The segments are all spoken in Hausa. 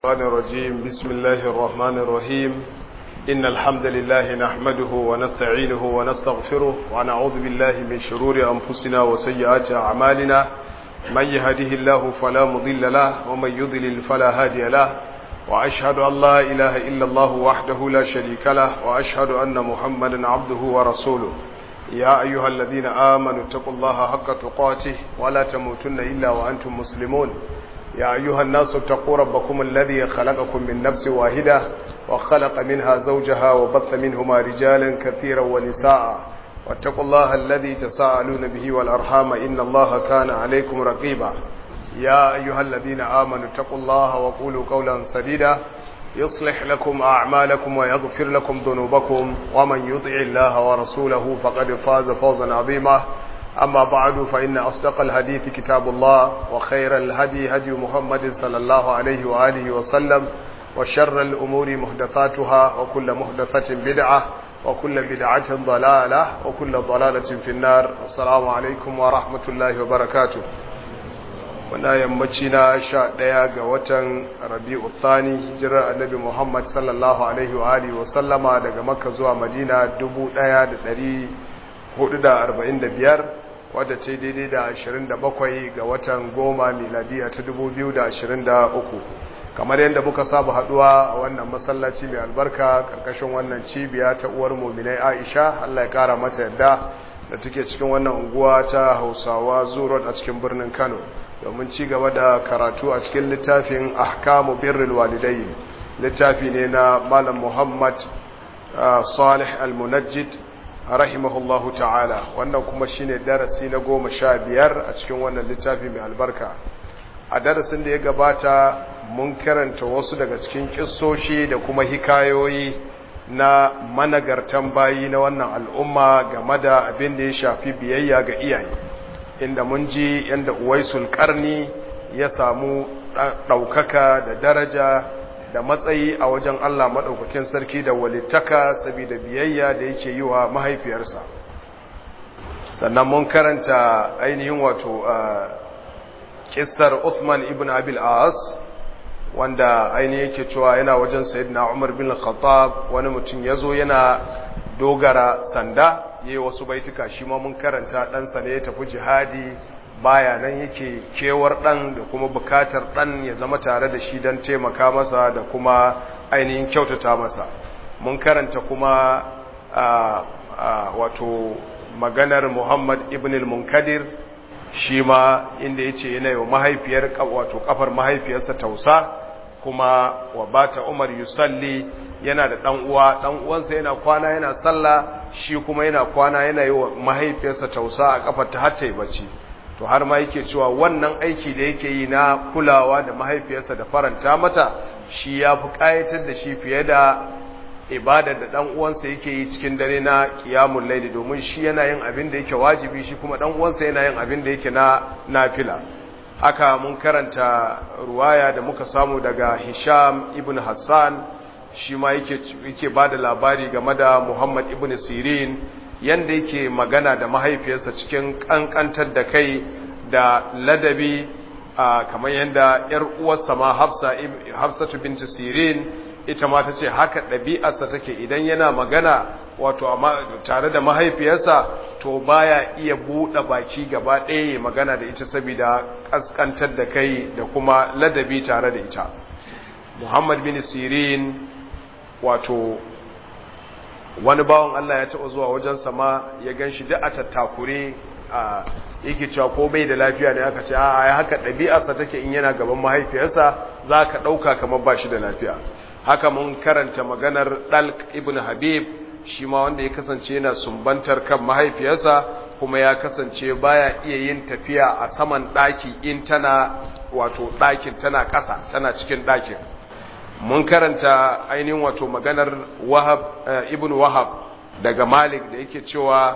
الرحمن الرجيم. بسم الله الرحمن الرحيم. إن الحمد لله نحمده ونستعينه ونستغفره ونعوذ بالله من شرور أنفسنا وسيئات أعمالنا. من يهده الله فلا مضل له ومن يضلل فلا هادي له، وأشهد أن لا إله إلا الله وحده لا شريك له، وأشهد أن محمدا عبده ورسوله. يا أيها الذين آمنوا اتقوا الله حق تقاته ولا تموتن إلا وأنتم مسلمون. يا أيها الناس اتقوا ربكم الذي خلقكم من نفس واحدة وخلق منها زوجها وبث منهما رجالا كثيرا ونساء، واتقوا الله الذي تساءلون به والأرحام إن الله كان عليكم رقيبا. يا أيها الذين آمنوا اتقوا الله وقولوا قولا سديدا يصلح لكم أعمالكم ويغفر لكم ذنوبكم، ومن يطع الله ورسوله فقد فاز فوزا عظيما. أما بعد، فإن أصدق الحديث كتاب الله، وخير الهدي هدي محمد صلى الله عليه وآله وسلم، وشر الأمور محدثاتها، وكل محدثة بدعة، وكل بدعة ضلالة، وكل ضلالة في النار. السلام عليكم ورحمة الله وبركاته. wana yammaci na 11 ga watan Rabi'u Thani, hijirar Annabi Muhammad sallallahu alaihi wa alihi wa sallama daga Makka zuwa Madina 1445, wadda ce daidai da 27 ga watan goma miladiya ta 2023. kamar yadda muka saba haduwa a wannan masallaci mai albarka karkashin wannan cibiya ta uwar mu'minai Aisha, Allah ya kara mata yadda, da take cikin wannan unguwa ta Hausawa Zuro a cikin birnin Kano, domin ci gaba da karatu a cikin littafin Ahkamu Birrul Walidayn. Littafi ne na Malam Muhammad Salih Al-Munajjid rahimahullahu ta'ala. Wannan kuma shine darasi na 15 a cikin wannan littafi mai albarka. A darasin da ya gabata mun karanta wasu daga cikin kissoshi da kuma hikayoyi na managartan bayi na wannan al'umma game da abin da ya shafi biyayya ga iyaye, inda mun ji yanda Uwaisul Qarni ya samu ɗaukaka da daraja da matsayi a wajen Allah maɗaukakin sarki da walittaka saboda biyayya da yake yi wa mahaifiyarsa. Sannan mun karanta ainihin wato kissar Uthman ibn Abil As, wanda ainihin yake cewa yana wajen Sayyidina Umar bin Khattab, wani mutum ya zo yana dogara sanda, yayi wasu baituka. Shi ma mun karanta ɗansa ne ya tafi jihadi, baya nan yake kewar ɗan da kuma bukatar ɗan ya zama tare da shi don taimaka masa da kuma ainihin kyautata masa. Mun karanta kuma wato maganar Muhammad ibn al-Munkadir, shi ma inda yace yana yi wa mahaifiyar wato kafar mahaifiyarsa tausa, kuma wa bata Umar yusalli, yana da dan uwansa yana kwana yana sallah, shi kuma yana kwana yana yi wa mahaifiyarsa tausa a kafar ta har ta yi bacci. To har ma yake cewa wannan aiki da yake yi na kulawa da mahaifiyarsa da faranta mata, shi ya fi kayatar da shi fiye da ibada da dan uwansa yake yi cikin dare na qiyamul layli, domin shi yana yin abin da yake wajibi, shi kuma dan uwansa yana yin abin da yake na nafila. Haka mun karanta ruwaya da muka samu daga Hisham ibn Hassan, shi ma yake bada labari game da Muhammad ibn Sirin, yanda yake magana da mahaifiyarsa cikin kankantar da kai da ladabi, kamar yanda yar uwarsa ma Hafsatu binti Sirin ita ma tace haka ɗabi'arsa take idan yana magana wato tare da mahaifiyarsa, to baya iya buɗe baki gaba ɗaya magana da ita saboda kaskantar da kai da kuma ladabi tare da ita. Muhammad bin Sirin wato wani bawan Allah ya taɓa zuwa wajen sama, ya ganshi duk a tattakure, yake cewa ko bai da lafiya ne. Aka ce a haka ɗabi'arsa take, in yana gaban mahaifiyarsa za ka ɗauka kamar ba shi da lafiya. Haka mun karanta maganar Dalq ibn Habib, shi ma wanda ya kasance yana sumbantar kan mahaifiyarsa, kuma ya kasance baya iya yin tafiya a saman ɗaki in tana wato ɗakin tana ƙasa, tana cikin ɗakin. Mun karanta ainihin wato maganar Wahab ibn Wahab daga Malik da yake cewa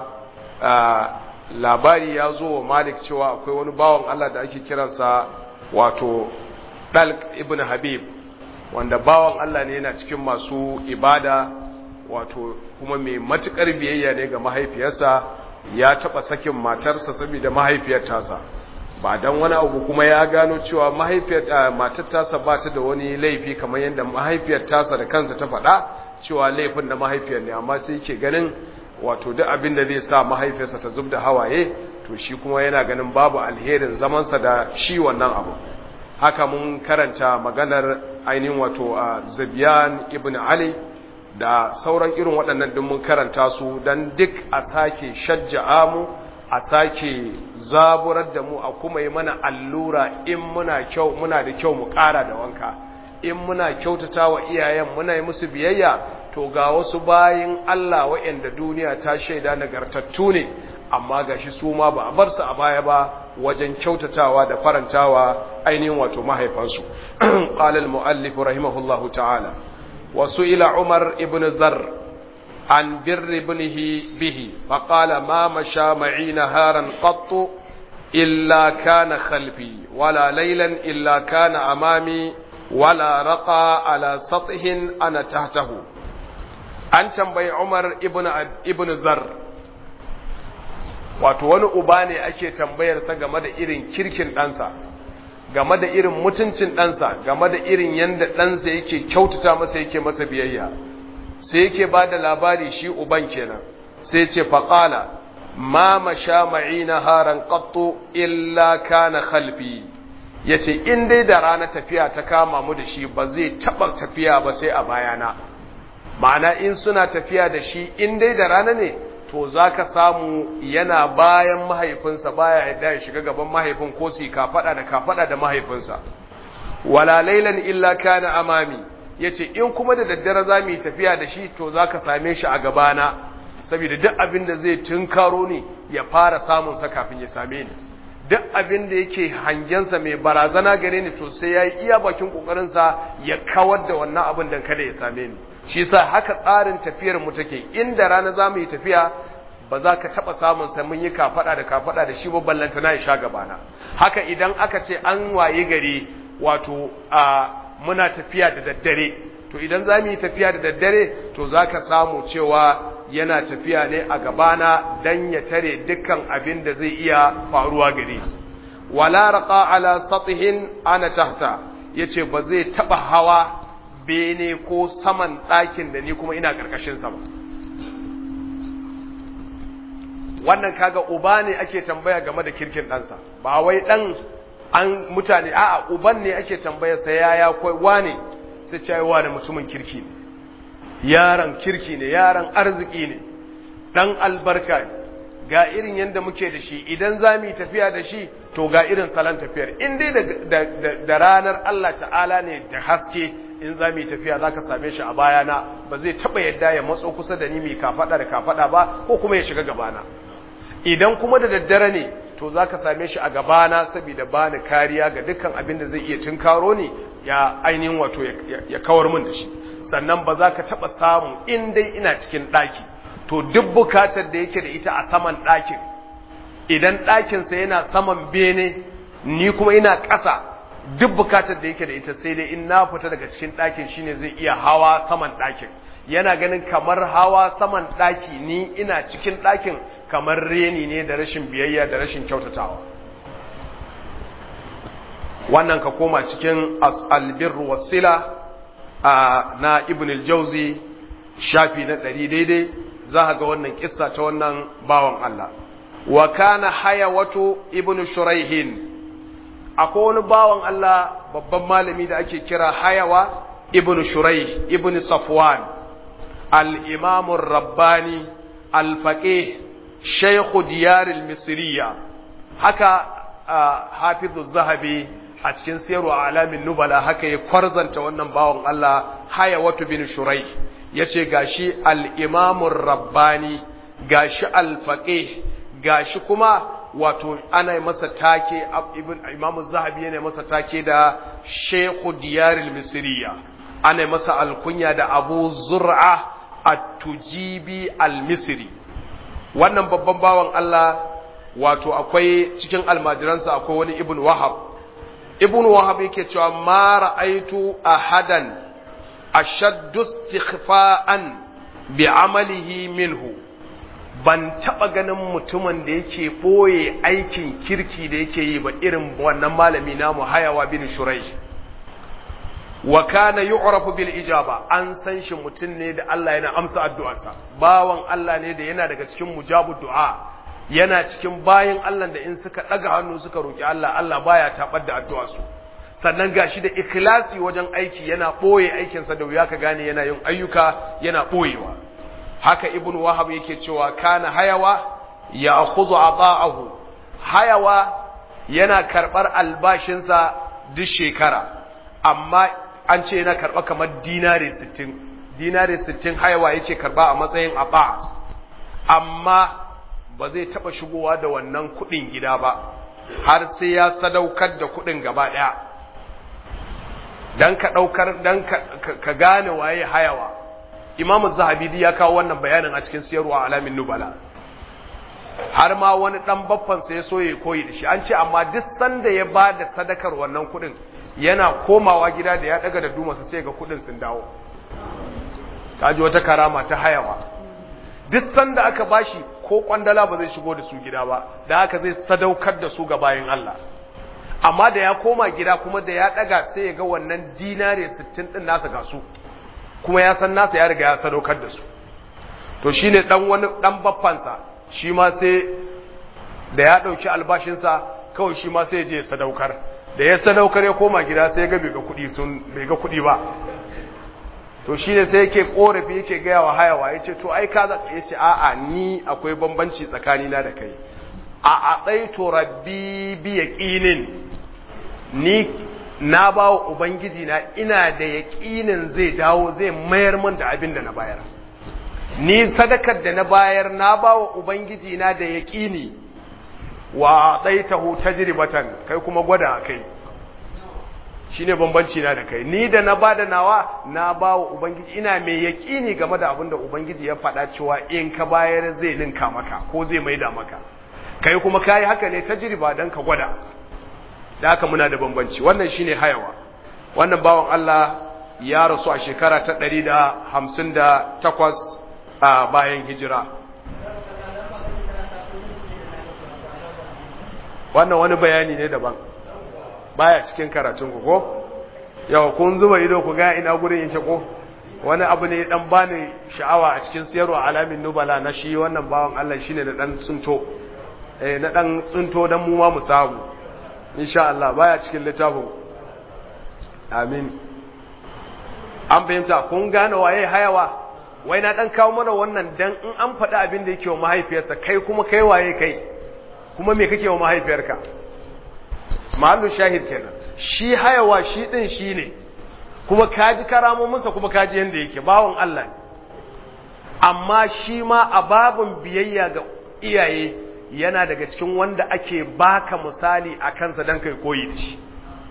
labari ya zo wa Malik cewa akwai wani bawan Allah da ake kiransa wato Dalq ibn Habib, wanda bawan Allah ne, yana cikin masu ibada wato kuma mai matukar biyayya ne ga mahaifiyarsa. Ya taba sakin matarsa saboda mahaifiyar tasa. ba dan wani abu kuma ya gano cewa mahaifiyar matar tasa ba ta da wani laifi kamar yadda mahaifiyar tasa da kansa ta faɗa cewa laifin da mahaifiyar ne, amma sai yake ganin wato duk abin da zai sa mahaifiyarsa ta zubda hawaye to shi kuma yana ganin babu alherin zamansa da shi wannan abu. Haka mun karanta maganar ainihin wato Zubyan ibn Ali da sauran irin waɗannan din mun karanta su dan duk a sake shajja'a mu, a sake zaburar da mu, a kuma yi mana allura in muna da kyau mu ƙara da wanka, in muna kyautata wa iyayen muna yi musu biyayya to ga wasu bayin Allah waɗanda duniya ta shaida nagartattu ne amma gashi su ma ba a bar su a baya ba wajen kyautatawa da farantawa ainihin wato mahaifansu. Qala al-muallif rahimahullahu ta'ala wa su'ila Umar ibn Zarr an birri ibnihi bihi fa qala ma masha ma'i naharan qattu illa kana khalfi wala laylan illa kana amami wala raqa ala sathin ana tahtahu. An tambayi Umar ibn Zarr, wato wani uba ne ake tambayarsa game da irin kirkin ɗansa, game da irin mutuncin ɗansa, game da irin yanda ɗansa yake kyautata masa yake masa biyayya, sai yake ba da labari shi uban kenan, sai ce faƙala ma masha ma'ina haran qattu illa kana khalfi, yace in dai da rana tafiya ta kama mu da shi ba zai taɓa tafiya ba sai a bayana. Ma'ana in suna tafiya da shi in dai da rana ne to za ka samu yana bayan mahaifinsa, baya yadda ya shiga gaban mahaifin ko su kafaɗa da mahaifinsa. Wala lailan illa kana amami, yace in kuma da daddare za mu yi tafiya da shi to za ka same shi a gabana, saboda duk abin da zai tunkaro ni ya fara samun sa kafin ya same ni, duk abin da yake hangensa mai barazana gare ni to sai ya yi iya bakin ƙoƙarinsa ya kawar da wannan abin don kada ya same ni. Shi sa haka tsarin tafiyar mu take, inda rana za mu yi tafiya ba za ka taɓa samun sa mun yi kafaɗa da shi ba ballanta na ya sha gabana. Haka idan aka ce an waye gari wato muna tafiya da daddare, to idan za mu yi tafiya da daddare to za ka samu cewa yana tafiya ne a gabana dan ya tare dukkan abin da zai iya faruwa gare. Wala raqa ala sathin ana tahta, yace ba zai taɓa hawa bene ko saman ɗakin da ni kuma ina ƙarƙashin sa ba. Wannan kaga uba ne ake tambaya game da kirkin ɗansa, ba wai ɗan an mutane, a'a uban ne ake tambaya sa yaya kai wane, sai ce wane mutumin kirki ne, yaron kirki ne, yaron arziki ne, ɗan albarka ne, ga irin yadda muke da shi, idan za mu yi tafiya da shi to ga irin salon tafiyar, in dai da ranar Allah ta'ala ne da haske in za mu yi tafiya za ka same shi a bayana, ba zai taɓa yadda ya matso kusa da ni mai kafaɗa da kafaɗa ba ko kuma ya shiga gabana. Idan kuma da daddare ne to za ka same shi a gabana saboda ba ni kariya ga dukkan abin da zai iya tunkaro ni ya ainihin wato ya kawar min da shi. Sannan ba za ka taɓa samu in dai ina cikin ɗaki to duk bukatar da yake da ita a saman ɗakin, idan ɗakinsa yana saman bene ni kuma ina ƙasa, duk bukatar da yake da ita sai dai in na fita daga cikin ɗakin shine zai iya hawa saman ɗakin. Yana ganin kamar hawa saman ɗaki ni ina cikin ɗakin kamar reni ne da rashin biyayya da rashin kyautatawa. Wannan ka koma cikin albirru wasila na Ibn al-Jawzi shafi na 100 daidai za ga wannan kissa ta wannan bawan Allah. Wa kana Hayawatu ibn Shuraihin, akwai wani bawan Allah babban malami da ake kira Hayawa ibn Shuraih ibn Safwan al-Imam ar-Rabbani al-Faqih Shaykh Diyar al-Misriya. Haka Hafiz az-Zahabi a cikin Siyar Alamin Nubala haka ya kwarzanta wannan bawan Allah Hayawatu ibn Shuraih, yace gashi al-Imam ar-Rabbani, gashi al-Faqih, gashi kuma wato ana masa take Imam az-Zahabi yana masa take da Shaykh Diyar al-Misriya, ana masa alkunya da Abu Zur'a at-Tujibi al-Misri. Wannan babban bawan Allah wato akwai cikin almajiransa akwai wani Ibn Wahab yake cewa ma ra'aitu ahadan ashaddu istighfa'an bi'amalihi minhu, ban taba ganin mutumin da yake boye aikin kirki da yake yi ba irin wannan malami namu Hayawa bin Shuraih wa kana yu'rafu bil ijaba an san shi mutun ne da Allah yana amsa addu'arsa bawan Allah ne da yana daga cikin mujabud du'a yana cikin bayin Allah da in suka daga hannu suka roki Allah Allah baya tabar da addu'arsu sannan gashi da ikhlasi wajen aiki yana boye aikin sa da wuya ka gane yana yin ayyuka yana boyewa haka ibnu wahab yake cewa kana Hayawa ya'khudhu ata'ahu Hayawa yana karbar albashinsa duk shekara amma an ce yana karba kamar dinare 60 Hayawa yake karba a matsayin aba amma ba zai taba shigowa da wannan kudin gida ba har sai ya sadaukar da kudin gaba daya dan ka gane waye Hayawa Imam Az-Zahabi ya kawo wannan bayanin a cikin Siyarwa Alamin Nubala har ma wani dan baffan sa ya so ya koyi da shi an ce amma duk sanda ya bada sadakar wannan kudin yana komawa gida da ya daga da dumarsa sai ga kudin sun dawo kaji wata karama ta Hayawa duk sanda aka bashi ko kwandala ba zai shigo da su gida ba da haka zai sadaukar da su ga bayin Allah amma da ya koma gida kuma da ya daga sai ya ga wannan dinare 60 din nasa ga su kuma ya san nasa ya riga ya sadaukar da su to shine dan wani dan baffansa shi ma sai da ya dauki albashin sa kawai shi ma sai ya je sadaukar da ya sadaukar ya koma gida sai ya ga bai ga kudi ba to shine sai yake korafi yake ga yawa Hayawa yace to ai kaza yace a'a ni akwai bambanci tsakani na da kai a tsaitu rabbi bi yaqinin ni na bawo ubangiji na ina da yaqinin zai dawo zai mayar min da abin da na bayar ni sadakar da na bayar na bawo ubangiji na da yaqini wa tsaitahu tajribatan kai kuma gwada kai shine bambanci na da kai ni da na bada nawa na bawo ubangiji ina mai yaqini game da abin da ubangiji ya faɗa cewa in ka bayar zai ninka maka ko zai maida maka kai kuma kai haka ne tajriba dan ka gwada da haka muna da bambanci wannan shine Hayawa wannan bawon Allah ya rasu a shekara ta 158 a bayan hijira wannan wani bayani ne daban baya cikin karatun ku ko yau kun zuba ido ku ga ina gurin yin shako wani abu ne dan bani sha'awa a cikin Siyarwa Alamin Nubala na shi wannan bawon Allah shine da dan tsunto na dan tsunto dan mu ma mu samu insha Allah baya cikin littafin amin an fahimta kun gane waye Hayawa wai na dan kawo mana wannan dan in an faɗi abin da yake wa mahaifiyarsa kai kuma kai waye kai kuma me kake wa mahaifiyarka mahallu shahid kenan shi Hayawa shi din shine kuma kaji karamominsa kuma kaji yanda yake bawon Allah amma shi ma a babun biyayya ga iyaye yana daga cikin wanda ake baka misali a kansa dan kai koyi da shi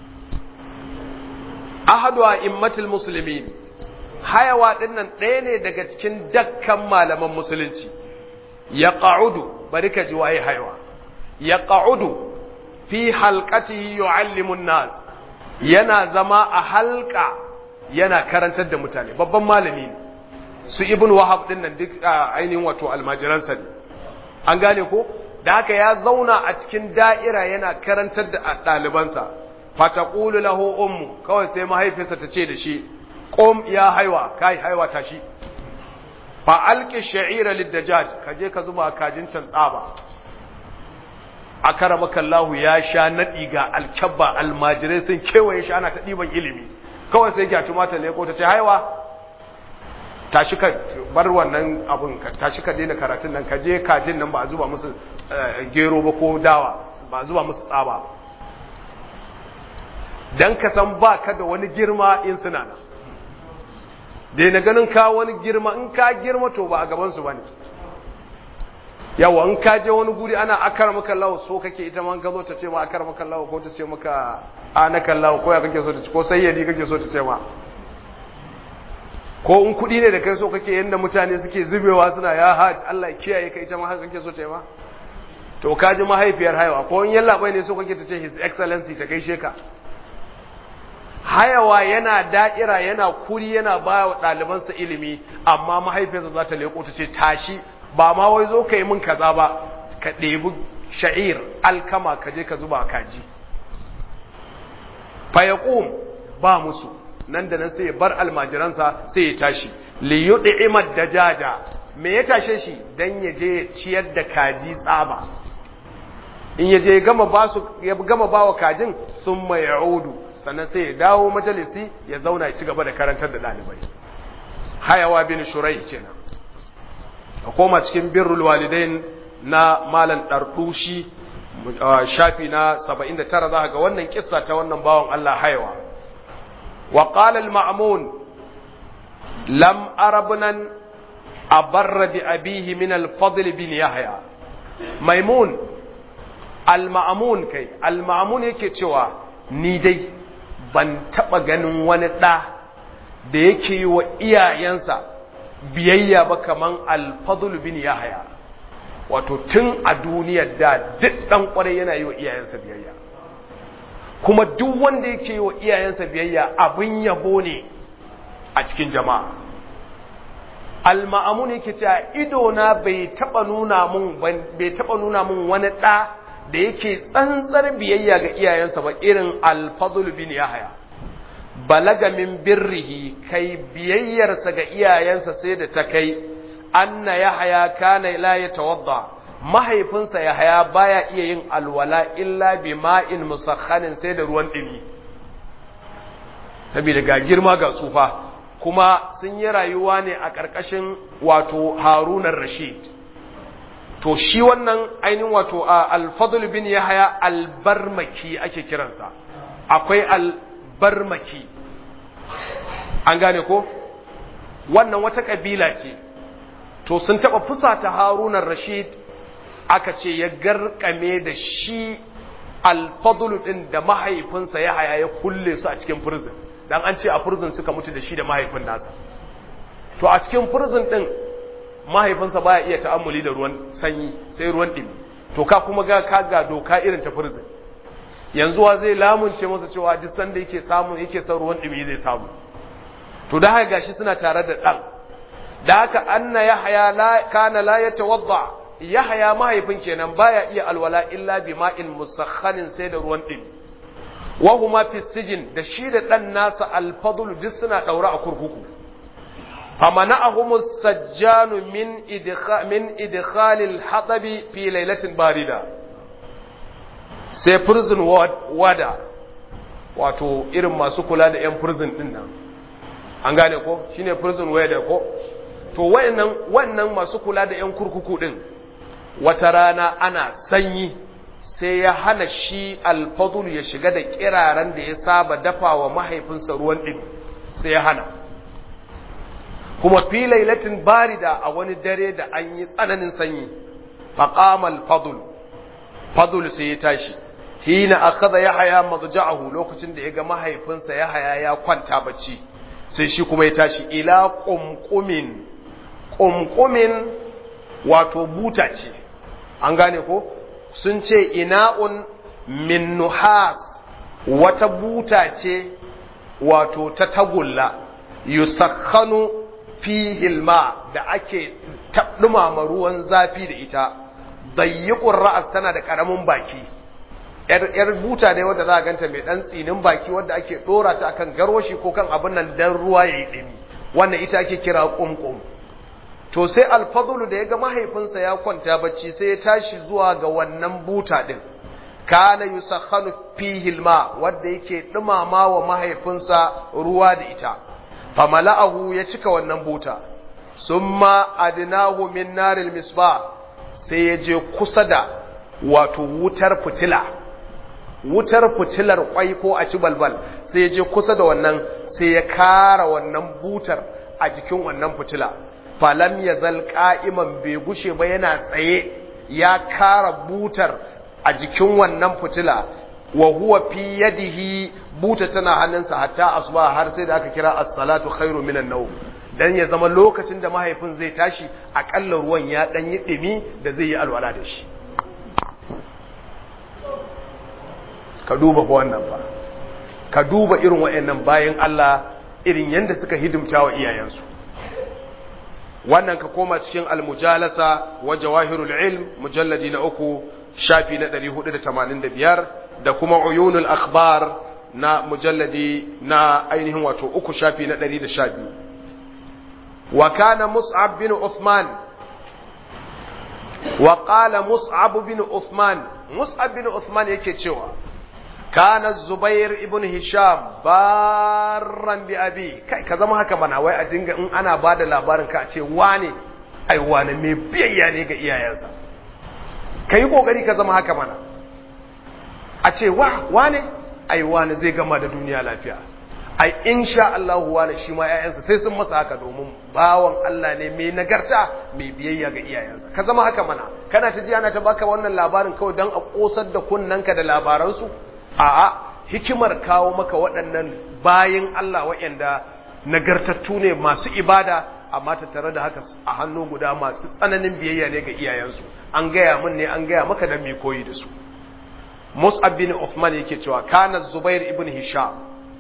ahadu a'immatul muslimin Hayawa dinnan ɗaya ne daga cikin dakkan malaman musulunci yaqa'udu barika ji waye Hayawa yaqa'udu fi halqatihi yu'allimu an-nas yana zama a halqa yana karantar da mutane babban malami ne su ibn wahab dinnan duk ainihin wato almajiransa ne an gane ko da haka ya zauna a cikin da'ira yana karantar da ɗalibansa fataqulu lahu ummu kawai sai mahaifinsa ta ce da shi qum ya Hayawa kai Hayawa tashi fa alqi sha'ira lid-dajjaj kaje ka zuba kajin can tsaba akaramaka Allah ya sha nadi ga alkabba almajirai sun kewaye shi ana ta diban ilimi kawai sai ya tumata ne ko ta ce Hayawa tashi ka bar wannan abun tashi ka daina karatun nan ka je kajin nan ba a zuba musu gero ba ko dawa ba a zuba musu tsaba dan ka san ba ka da wani girma in suna nan dai na ganin ka wani girma in ka girma to ba a gaban su bane yawa in ka je wani guri ana akarmaka Allah so kake ita man ka zo ta ce ma akarmaka Allah ko ta ce maka anaka Allah ko ya kake so ta ce ko sayyidi kake so ta ce ma ko in kudi ne da kai so kake yanda mutane suke zubewa suna ya haji Allah ya kiyaye ka ita ma haka kake so ta yi ma to ka ji mahaifiyar Hayawa ko in yalla bai ne so kake ta ce his excellency ta gaishe ka Hayawa yana da'ira yana kuri yana ba wa ɗalibansa ilimi amma mahaifiyarsa za ta leko ta ce tashi ba ma wai zo ka yi min kaza ba, ka ɗebi sha'ir alkama ka je ka zuba kaji. Fayaqum ba musu, nan da nan sai ya bar almajiransa sai ya tashi. Li yud'imad dajaja, me ya tashe shi dan ya je ya ciyar da kaji tsaba. In ya je ya gama bawa kajin summa ya'udu, sannan sai ya dawo majalisi ya zauna ya ci gaba da karantar da ɗalibai. Hayawa bin Shurai kenan. A koma cikin birrul walidain na Malam Dardushi shafi na 79 za ga wannan kissa ta wannan bawan Allah Hayawa. Wa qala al-Ma'mun lam arabnan abarra bi abihi min al-Fadl bin Yahya. Maimun al-Ma'mun kai al-Ma'mun yake cewa ni dai ban taba ganin wani da yake yi wa iyayensa biyayya ba kaman al-Fadl bin Yahya. Wato tun a duniyar da duk dan kwarai yana yi wa iyayensa biyayya, kuma duk wanda yake yi wa iyayensa biyayya abin yabo ne a cikin jama'a. Al-Ma'mun yake cewa ido na bai taba nuna mun wani da yake tsantsar biyayya ga iyayensa ba irin al-Fadl bin Yahya. Balaga min birrihi, kai biyayyarsa ga iyayensa sai da ta kai anna Yahya kana la yatawadda, mahaifinsa Yahya baya iya yin alwala illa bi ma'in musakhanin, sai da ruwan dumi, saboda ga girma ga tsufa, kuma sun yi rayuwa ne a ƙarƙashin wato Harun ar-Rashid. To shi wannan ainihin wato al-Fadl bin Yahya al-Barmaki ake kiransa, akwai al-Barmaki, an gane ko wannan wata kabila ce. To sun taba fusata Harun ar-Rashid, aka ce ya garkame da shi al-Fadl din da mahaifinsa Yahya ya kulle su a cikin prison, dan an ce a prison suka mutu da shi da mahaifin nasa. To a cikin prison din mahaifinsa baya iya ta'ammuli da ruwan sanyi sai ruwan dimi. To ka kuma ga doka irin ta prison, yanzu wa zai lamunce masa cewa duk sanda yake son ruwan dimi zai samu. To da haka gashi suna tare da dan, da haka anna Yahya kana la yatawadda, Yahya mahaifin kenan baya iya alwala illa bi ma'in musakhanin, sai da ruwan dimi. Wa huma fi sijin, da shi da dan nasa al-Fadl duk suna daura a kurkuku. famana'ahum as-sajjan min idkhal al-hatabi fi laylatin barida. Sai prison wada, wato irin masu kula da yan prison din nan, an gane ko shine prison wada ko. To wannan masu kula da yan kurkuku din, wata rana ana sanyi sai ya hana shi al-Fadl ya shiga da kiraran da ya saba dafawa mahaifinsa ruwan din, sai ya hana. Kuma fi lailatin barida, a wani dare da an yi tsananin sanyi. Faqama al-Fadl sai ya tashi, hina akhadha Yahya madja'ahu, lokacin da ya ga mahaifinsa Yahya ya kwanta bacci, sai shi kuma ya tashi ila qumqumin wato buta ce, an gane ko sun ce ina'un min nuhas, wata buta ce wato ta tagulla, yusakhanu fihi alma, da ake dumama ruwan zafi da ita. Dayyiqur ra'as, tana da karamin baki, yar buta ne wanda za a ganta mai dan tsinin baki, wanda ake dora ta akan garwashi ko kan abin nan dan ruwa yayi dimi, wannan ita ake kira qumqum. To sai al-Fadl da yaga mahaifinsa ya kwanta bacci, sai ya tashi zuwa ga wannan buta din, kana yusakhanu fihi alma, wanda yake dumama wa mahaifinsa ruwa da ita. Famala'ahu, ya cika wannan buta. Summa adnahu min naril misbah, sai ya je kusa da wato wutar fitilar kwai ko a ci balbal, sai ya je kusa da wannan, sai ya kara wannan butar a jikin wannan fitila. Falam yazal qa'iman, bai gushe ba yana tsaye ya kara butar a jikin wannan fitila. Wa huwa fi yadihi, buta tana hannunsa hatta asuba, har sai da aka kira as-salatu khairu minan nawm, dan ya zama lokacin da mahaifin zai tashi akalla ruwan ya dan yi dimi da zai yi alwala da shi. Ka duba fa wannan fa, ka duba irin wayannan bayan Allah, irin yanda suka hidimta wa iyayensu. wannan ka koma cikin al-mujalasa wa jawahirul ilm mujalladi na 3 shafi na 485 da kuma uyunul akhbar na mujalladi na ainihin wato 3 shafi na 112 wa kana mus'ab bin uthman wa qala mus'ab bin uthman yake cewa kana zubair ibn hisham barran bi abi kai ka zama haka bana wai a dinga in ana bada labarin ka a ce wane ai wane mai biyayya ne ga iyayensa kai kokari ka zama haka bana a ce wane ai wane zai gama da duniya lafiya ai insha Allah wane shi ma iyayensa sai sun masa haka domin bawan Allah ne mai nagarta mai biyayya ga iyayensa ka zama haka mana kana ta ji ana ta baka wannan labarin kawai dan a kosar da kunnanka da labaransu a'a hikimar kawo maka waɗannan bayin Allah waɗanda nagartattu ne masu ibada amma tattare da haka a hannu guda masu tsananin biyayya ne ga iyayensu an gaya min ne an gaya maka da mai koyi da su Mus'ab bin Uthman yake cewa kana Zubair ibn Hisham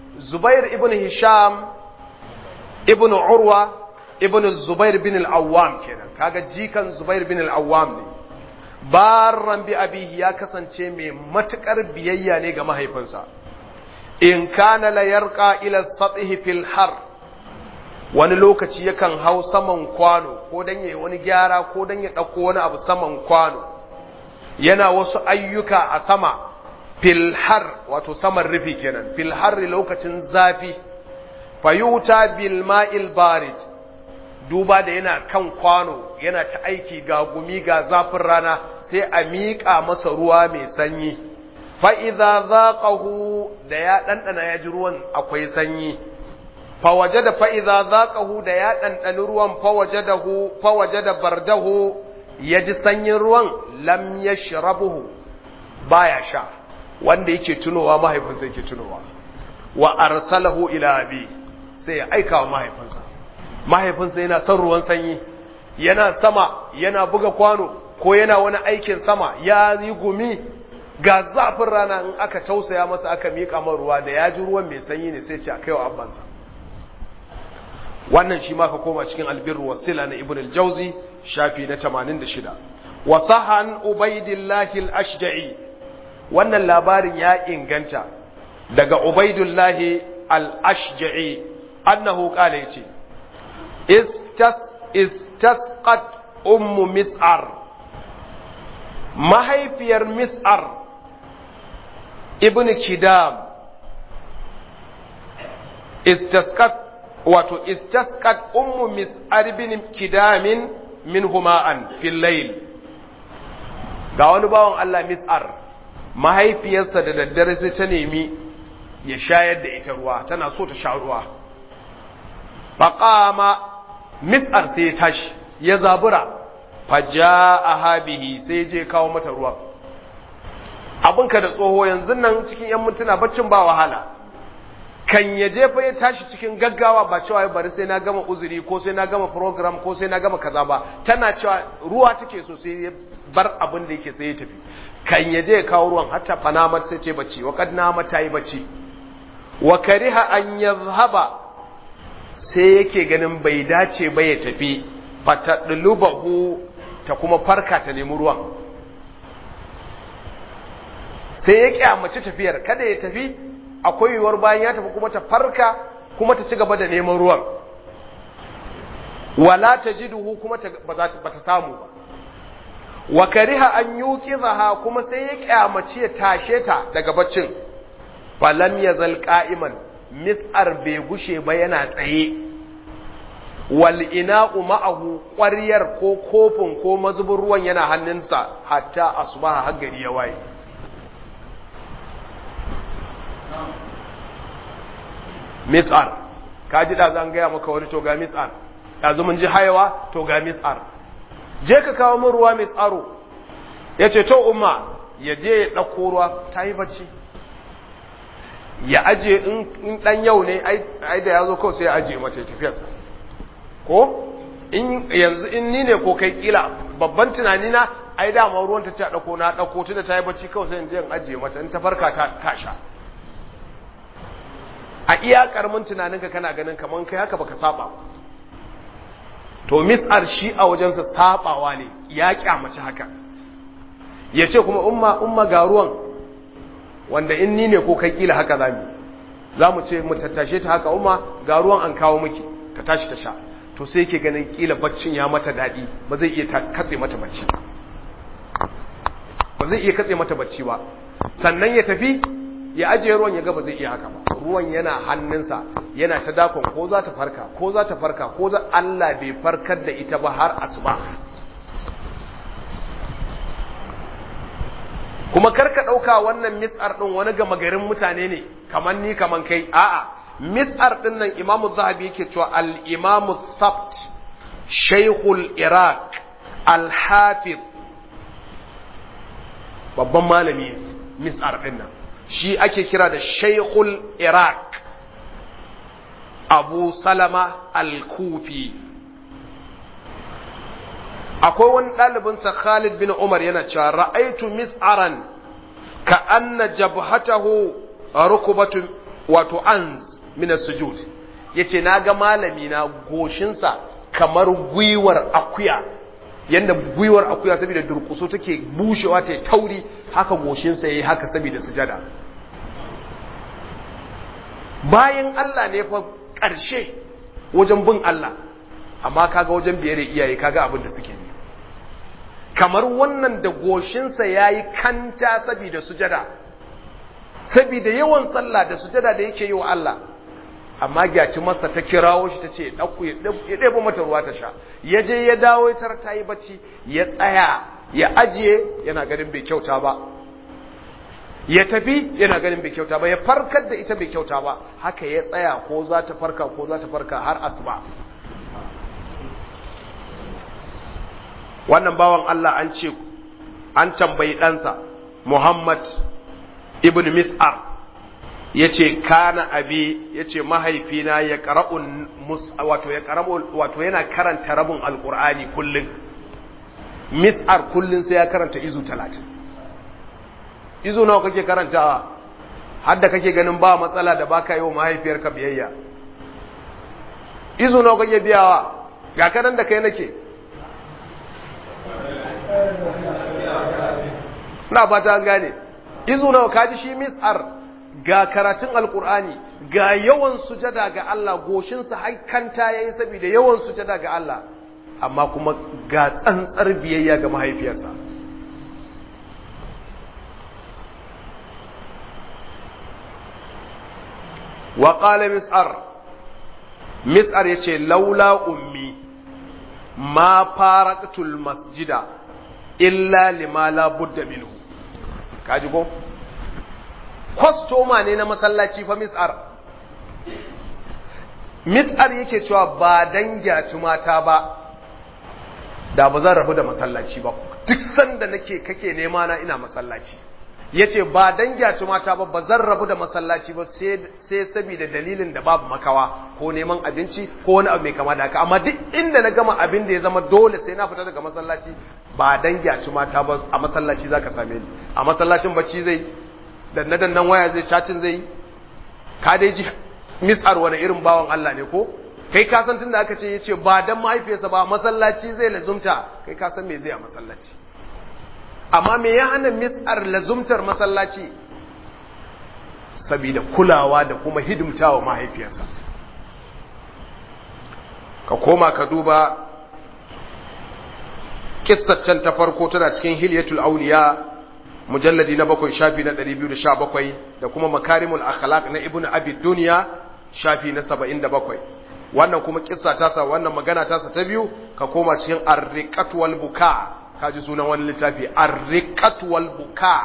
ibn Urwa ibn Zubair bin al-Awwam kenan kaga jikan Zubair bin al-Awwam ne barran bi abihi ya kasance mai matukar biyayya ne ga mahaifinsa in kana la yarqa ila sathi fil har wani lokaci yakan hau saman kwano ko dan yayi wani gyara ko dan ya dauko wani abu saman kwano yana wasu ayyuka a sama fil har wato saman rufi kenan fil har lokacin zafi fayuta bil ma'il barid duba da yana kan kwano yana ta aiki ga gumi ga zafin rana sai a miƙa masa ruwa mai sanyi fa'iza zaƙahu da ya ɗanɗana ya ji ruwan akwai sanyi fawaje da fa'iza zaƙahu da ya ɗanɗani ruwan fawaje da bardahu ya ji sanyin ruwan lam ya shirabuhu ba ya sha wanda yake tunowa mahaifinsa yake tunowa wa arsalahu ila abi sai ya aika wa mahaifinsa yana son ruwan sanyi yana sama yana buga kwano ko yana wani aikin sama ya yi gumi ga zafin rana in aka tausaya masa aka miƙa man ruwa da ya ji ruwan mai sanyi ne sai ce a kaiwa abbansa wannan shi ma ka koma cikin albirru wasila na ibn al-jawzi shafi na 86 wa sahan ubaidillahi al-ashja'i wannan labarin ya inganta daga ubaidillahi al-ashja'i annahu qala yace istasqat ummu mis'ar mahaifiyar mis'ar ibn kidam istasqat ummu mis'ar ibn kidamin min huma'an fil layl ga wani bawan Allah mis'ar mahaifiyarsa da daddare sai ta nemi ya shayar da ita ruwa tana so ta sha ruwa faqama mis'ar sai ya tashi ya zabura faja'aha bihi sai je kawo mata ruwa abinka da tsoho yanzu nan cikin yan mintuna baccin ba wahala kan ya je fa ya tashi cikin gaggawa ba cewa bari sai na gama uzuri ko sai na gama program ko sai na gama kaza ba tana cewa ruwa take so sai ya bar abin da yake sai ya tafi kan ya je ya kawo ruwan hatta fanamar sai ce bacci wa kad nama tayi bacci wa kariha an yadhhaba sai yake ganin bai dace ba ya tafi fatadlubahu ta kuma farka ta nemi ruwan sai ya kyamaci tafiyar kada ya tafi akwai yiwuwar bayan ya tafi kuma ta farka kuma ta ci gaba da neman ruwan wala tajiduhu kuma ba ta samu ba wa kariha an yuqizaha kuma sai ya kyamaci ya tashe ta daga baccin falam yazal qa'iman mis'ar bai gushe ba yana tsaye wal ina'u ma'ahu ƙwaryar ko kofin ko mazubin ruwan yana hannunsa hatta asbaha har gari ya waye mis'ar kaji da zan gaya maka wani to ga mis'ar yanzu mun ji haiwa to ga mis'ar je ka kawo min ruwa mis'aro yace to umma ya je ya dauko ruwa tayi bacci ya aje in dan yau ne ai da yazo kawai sai ya aje mace tafiyarsa ko in yanzu in ni ne ko kai kila babban tunani na ai da ma ruwan ta ce a dauko na dauko tunda tayi bacci kawai sai in je in aje mata in ta farka ta sha a iya karamin tunaninka kana ganin kaman kai haka baka saba to mis'ar shi a wajensa sabawa ne, ya kyamaci haka. Ya ce kuma umma ga ruwan, wanda in ni ne ko kai kila haka za mu ce mu tattashe ta haka, umma ga ruwan an kawo miki ta tashi ta sha. To sai yake ganin kila baccin ya mata daɗi, ba zai iya katse mata bacci ba. Sannan ya tafi ya ajiye ruwan, ya ga ba zai iya haka ba. Ruwan yana hannunsa, yana ta dakon ko za ta farka Allah bai farkar da ita ba har asuba. Kuma karka ɗauka wannan mis'ar ɗin wani gama garin mutane ne kaman ni kaman kai, a'a, mis'ar ɗin nan Imamu Zahabi yake cewa al-Imamu Sabt Shaykhul Iraq al-Hafiz, babban malami mis'ar ɗin nan, shi ake kira da Shaykhul Iraq Abu Salama al-Kufi. Akwai wani ɗalibinsa Khalid bin Umar yana cewa ra'aitu mis'aran ka anna jabhatahu rukubatu wato anz min as-sujud. Yace naga malami na goshinsa kamar gwiwar akuya, yanda gwiwar akuya saboda durkuso take bushewa ta tauri, haka goshinsa yayi haka saboda sujada. Bayan Allah ne fa ƙarshe wajen bin Allah, amma kaga wajen biyar iyaye kaga abin da suke yi. Kamar wannan da goshinsa ya yi kanta saboda sujada, saboda yawan sallah da sujada da yake yi wa Allah, amma gyaci masa ta kirawo shi ta ce ya ɗebo mata ruwa ta sha, ya je ya dawo ya tarar ta yi bacci, ya tsaya ya ajiye yana ganin bai kyauta ba, ya tafi yana ganin bai kyauta ba, ya farkar da ita bai kyauta ba, haka ya tsaya ko za ta farka har asuba. Wannan bawan Allah an tambayi ɗansa Muhammad ibn Mis'ar, ya ce kana abi, ya ce mahaifina ya ƙara'un wato yana karanta rabin alƙur'ani kullum. Mis'ar kullum sai ya karanta izu 30. Izu nawa kake karantawa hadda kake ganin ba matsala da baka yi wa mahaifiyarka biyayya? Izu nawa kake biyawa? Ga kanan da kai nake na ba ta gane. Izu nawa kaji shi mis'ar, ga karatun alkur'ani, ga yawan sujada ga Allah, goshinsa haikanta yayi saboda yawan sujada ga Allah, amma kuma ga tsantsar biyayya ga mahaifiyarsa. Wa qala mis'ar yace laula ummi ma faraqtul masjida illa lima la budda minhu. Kaji ko kwastoma ne na masallaci fa mis'ar yake cewa ba dan gyatu mata ba da ba zan rabu da masallaci ba, duk sanda kake nema na ina masallaci. Yace ba dan gyatu mata ba zan rabu da masallaci ba sai saboda dalilin da babu makawa, ko neman abinci ko wani abu mai kama da haka, amma duk inda na gama abin da ya zama dole sai na fita daga masallaci, ba dan gyatu mata ba a masallaci zaka same ni. A masallacin bacci zai dannan waya zai cacin zai. Ka dai ji mis'ar wani irin bawan Allah ne ko? Kai ka san tunda aka ce yace ba dan mahaifiyarsa ba masallaci zai lazumta, kai ka san me zai a masallaci. Amma me ya hana mis'ar lazumtar masallaci? Saboda kulawa da kuma hidimtawa mahaifiyarsa. Ka koma ka duba kissar ta farko, tana cikin Hilyatul Awliya mujalladi na 7 shafi na 217, da kuma Makarimul Akhlaq na Ibn Abi Dunya shafi na 77. Wannan kuma kissa ta sa, wannan magana ta sa ta biyu, ka koma cikin Ar-Riqat wal Buka, kaji sunan wani littafi, Ar-Riqat wal Buka.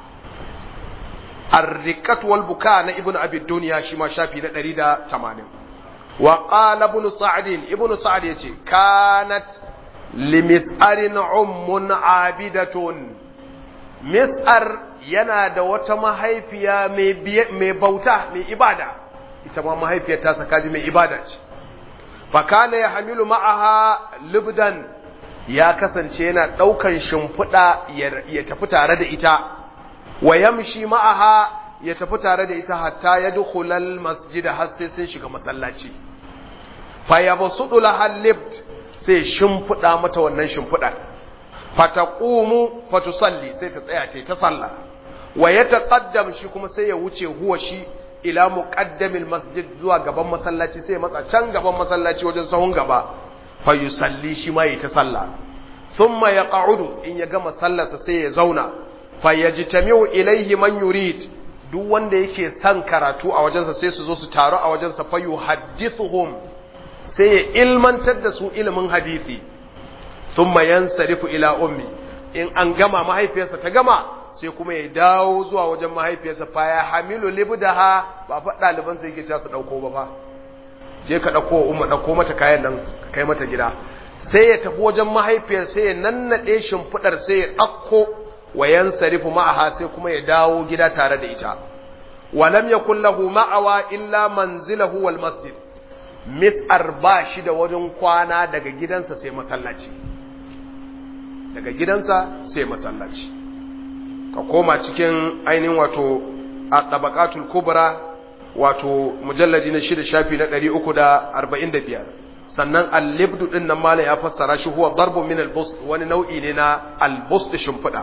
Ar-Riqat wal Buka na Ibn Abi Dunya shi ma shafi na 180. Wa qala Ibn Sa'd yace kanat limis'arin ummun abidatun. Mis'ar yana da wata mahaifiya mai bauta, mai ibada. Ita ma mahaifiyar ta sakaji mai ibada ce. Fa kana ya hamilu ma'aha libdan, ya kasance yana daukan shimfiɗa ya tafi tare da ita, wa yamshi ma'aha ya tafi tare da ita hatta yadkhulal masjid, har sai sun shiga masallaci. Fa yabsudu lahal libd, sai shimfida mata wannan shimfidar fataqumu fatusalli sai ta tsaya ta sallah wa yataqaddam shi kuma sai ya wuce huwa shi ila muqaddamil masjid zuwa gaban masallaci sai matsa can gaban masallaci wajen sahun gaba fa yusalli shi ma yi ta sallah thumma yaq'udu in ya gama sallarsa sai ya zauna fa yajtami'u ilayhi man yurid duk wanda yake son karatu a wajensa sai su zo su taru a wajensa fa yuhaddithuhum sai ya ilmantar da su ilimin hadisi thumma yansarifu ila ummi in an gama mahaifiyarsa ta gama sai kuma ya dawo zuwa wajen mahaifiyarsa fa ya hamilu libdaha ba fa daliban sai yake cewa su dauko ba fa je ka dauko umma dauko mata kayan nan ka kai mata gida sai ya tafi wajen mahaifiyar sai ya nannade shimfidar sai ya dauko wayan sarifu ma'aha sai kuma ya dawo gida tare da ita walam yakul lahu ma'awa illa manzilahu wal masjid mis'ar ba shi da wajen kwana daga gidansa sai masallaci daga gidansa sai masallaci ka koma cikin ainihin wato at-tabaqatul kubra wato mujalladi na 6 shafi na 345 sannan al-libdu din nan mala ya fassara shi huwa darbun min al-bust wani nau'i ne na al-bust shimfida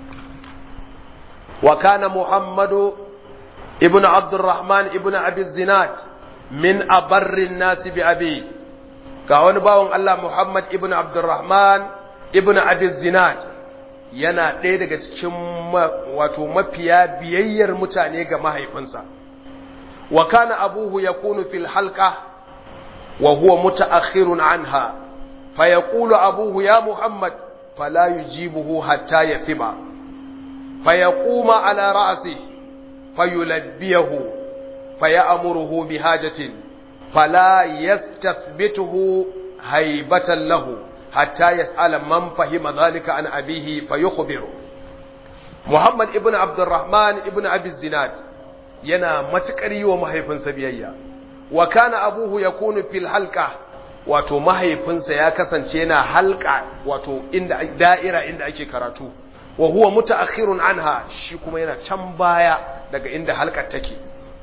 wa kana muhammadu ibnu abdurrahman ibnu abi zinad min abarri an-nas bi abi ga wani bawon Allah muhammad ibnu abdurrahman ibnu abi zinad yana ɗaya daga cikin wato mafiya biyayyar mutane ga mahaifinsa wa kana abuhu yakunu fil halqa wa huwa mutaakhirun anha fa yaqulu abuhu ya muhammad fala yujibuhu hatta yathiba fa yaquma ala ra'si fayulabbiyahu fayamuruhu bihajatin fala yastathbituhu haybatan lahu hatta yas'ala man fahima dhalika an abihi fayukhbiru muhammad ibn abdurrahman ibn abi zinad yana matukar yi wa mahaifinsa biyayya wa kana abuhu yakunu fil halqa wato mahaifinsa ya kasance yana halqa wato inda da'ira inda ake karatu wa huwa mutaakhirun anha shi kuma yana can baya daga inda halqar take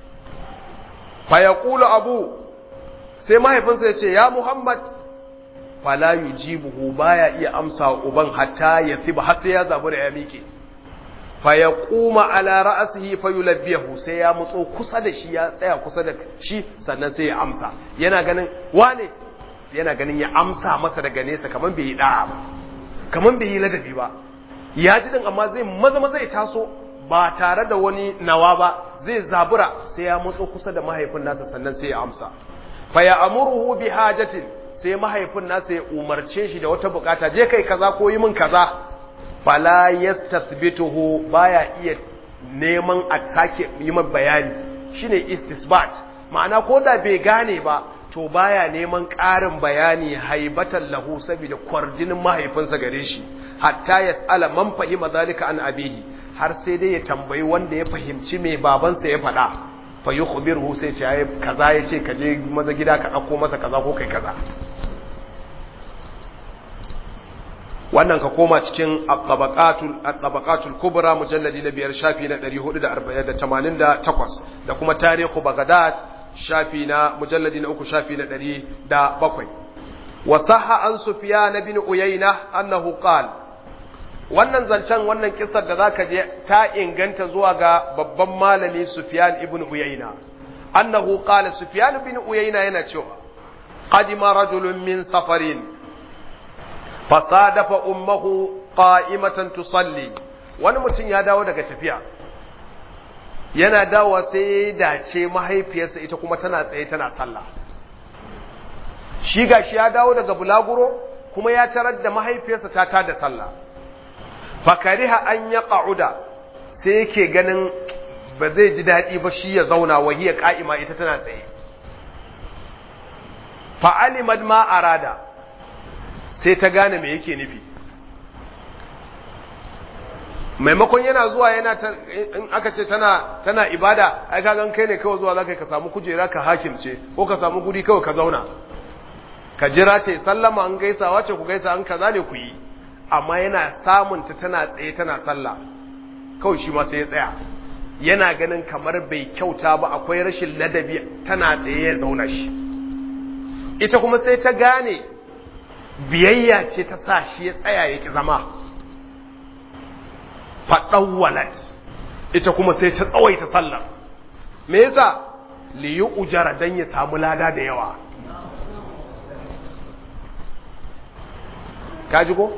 fa yaqulu abu sai mahaifinsa ya ce ya muhammad fala yujibuhu baya iya amsa uban hatta yasiba har sai ya zabu da ya miƙe fa yaquma ala ra'sihi fayulabbihu sai ya mutso kusa da shi ya tsaya kusa da shi sannan sai ya amsa yana ganin wane yana ganin ya amsa masa daga nesa kaman bai yi da'a ba kaman bai yi ladabi ba ya ji din amma zai maza ya taso ba tare da wani nawa ba zai zabura sai ya mutso kusa da mahaifin nasa sannan sai ya amsa fa ya amuruhu bi hajatin sai mahaifin nasa ya umarce shi da wata bukata je kai kaza ko yi min kaza fala yastathbituhu baya iya neman a sake yi min bayani shine istisbat ma'ana ko da bai gane ba to baya neman ƙarin bayani haibatan lahu saboda kwarjinin mahaifinsa gare shi hatta yas'ala man fahima zalika an abihi har sai dai ya tambayi wanda ya fahimci me babansa ya faɗa fa yukhbiruhu sai ce ai kaza yace ka je maza gida ka dauko masa kaza ko kai kaza wannan ka koma cikin at-tabaqatul kubra mujalladi na 5 shafi na 488 da kuma tarihu baghdad shafi na mujalladi na 3 shafi na 107 wa sahha an sufyan bin uyayna annahu qala wannan zancen wannan kissar da zaka je ta inganta zuwa ga babban malami sufyan ibn uyayna annahu qala sufyan bin uyayna yana cewa qadima rajulun min safarin fasadafa ummuhu qa'imatan tusalli wani mutum ya dawo daga tafiya yana dawowa sai ya dace mahaifiyarsa ita kuma tana tsaye tana sallah shi gashi ya dawo daga bulaguro kuma ya tarar da mahaifiyarsa ta tada sallah fakariha an ya qa'uda sai yake ganin ba zai ji dadi ba shi ya zauna wahiya qa'ima ita tana tsaye fa alimat ma arada sai ta gane me yake nufi maimakon yana zuwa yana in aka ce tana ibada ai kagan kai ne kawai zuwa zaka ka samu kujera ka hakimce ko ka samu guri kawai ka zauna ka jira ce sallama an gaisawa ce ku gaisa an kaza ne ku yi amma yana samun ta tana tsaye tana sallah kawai shi ma sai ya tsaya yana ganin kamar bai kyauta ba akwai rashin ladabi tana tsaye ya zauna shi ita kuma sai ta gane biyayya ce ta sa shi ya tsaya ya ki zama. Fadawwalat ita kuma sai ta tsawaita sallar. Me yasa? Li yu'jara dan ya samu lada da yawa. Kaji ko?